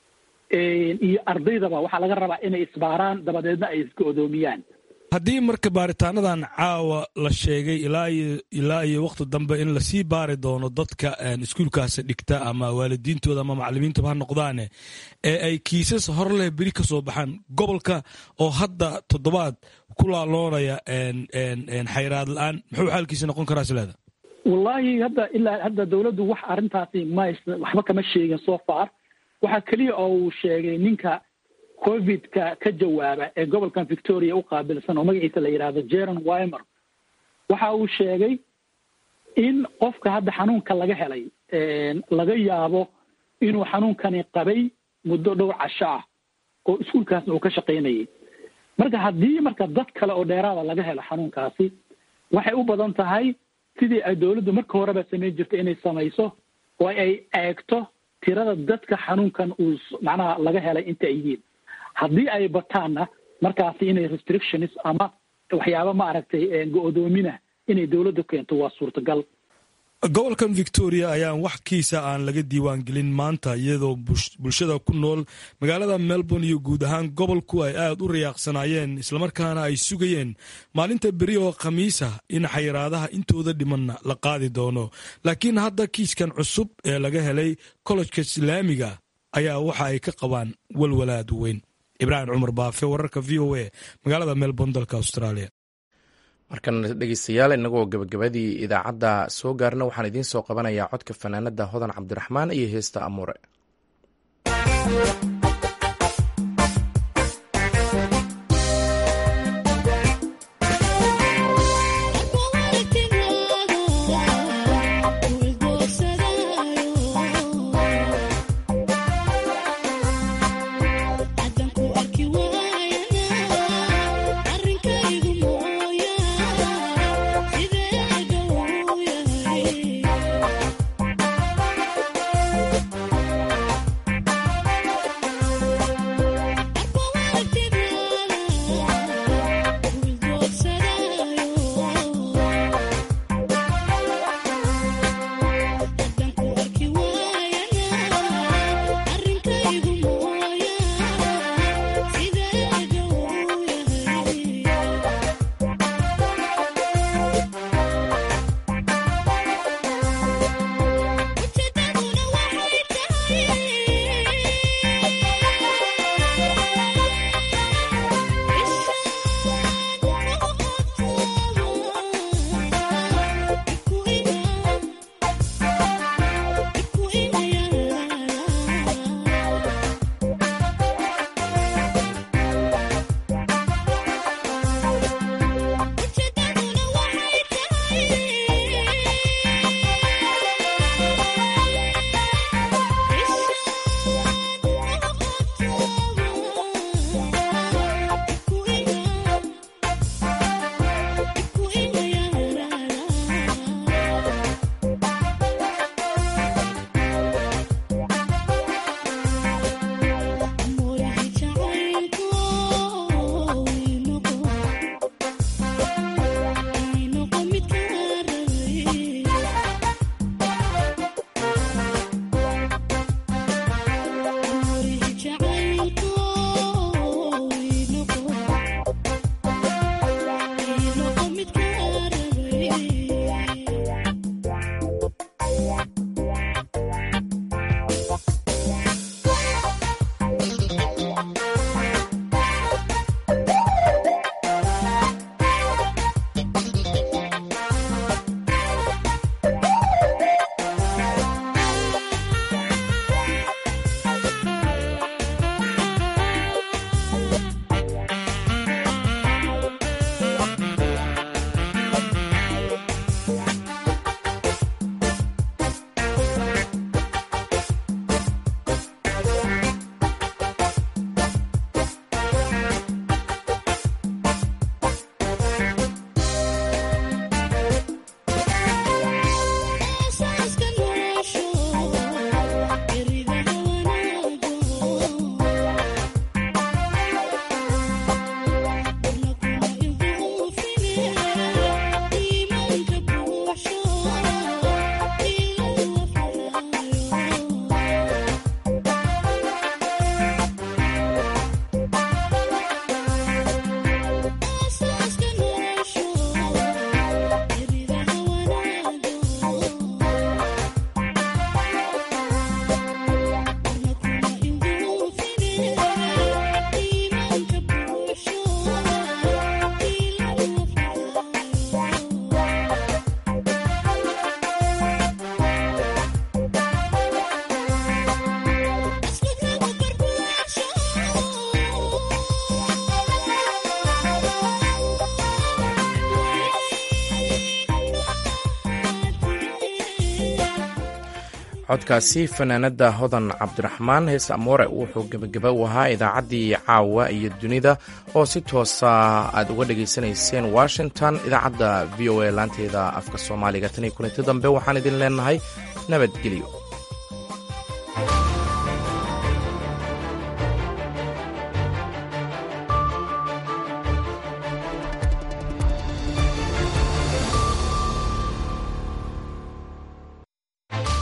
iyo ardaydaba waxaa laga rabaa inay isbaaraan dabadeedna ay isgo'doomiyaan haddii marka baaritaanadan caawa la sheegay ilaa iyo ilaa iyo waqti dambe in lasii baari doono dadka iskuulkaasi dhigta ama waalidiintooda ama macallimiintooda ha noqdaane ee ay kiisas hor leh beri ka soo baxaan gobolka oo hadda toddobaad ku laaloonaya xayraad la-aan muxuu xaalkiisa noqon karaa sileeda wallaahi hadda ilaa hadda dowladdu wax arrintaasi ma waxba kama sheegin so far waxaa keliya oo uu sheegay ninka covidka ka jawaaba ee gobolkan Victoria u qaabilsan oo magaciisa la yiraahdo Jaron Weimer waxa uu sheegay in qofka hadda xanuunka laga helay laga yaabo inuu xanuunkani qabay muddo dhowr casho ah oo iskuulkaas uu ka shaqeynayay marka haddii marka dad kale oo dheeraada laga helo xanuunkaasi waxay u badan tahay sidii ay dowladdu marka horeba samayn jirtay inay samayso oo ay eegto tirada dadka xanuunkan uu macnaha laga helay inta ay yihiin haddii ay bataanna markaasi inay restrictions ama waxyaaba ma aragtay go'doomina inay dowladdu keento waa suurtagal gobolkan victoria ayaan wax kiisa aan laga diiwaan gelin maanta iyadoo bulshada ku nool magaalada melbourne iyo guud ahaan gobolku ay aad u riyaaqsanaayeen islamarkaana ay sugayeen maalinta beri oo khamiisa in xayiraadaha intooda dhimanna la qaadi doono. laakiin hadda kiiskan cusub ee laga helay kollejka islaamiga ayaa waxa ay ka qabaan walwalaad weyn. ibraahim cumar baafe, wararka v o a, magaalada melbourne, dalka australia. markan dhegeystayaal, inagoo gabagabadii idaacadda soo gaarna waxaan idiin soo qabanayaa codka fanaanada hodan cabdiraxmaan iyo heesta amuure. codkaasi fanaanada hodan cabdiraxmaan hees amoore wuxuu gebagaba u ahaa idaacaddii caawa iyo dunida oo si toosa aad uga dhegaysanayseen washington idaacadda v o a laanteeda afka soomaaliga tan iyo kulanti dambe waxaan idin leenahay nabadgelyo.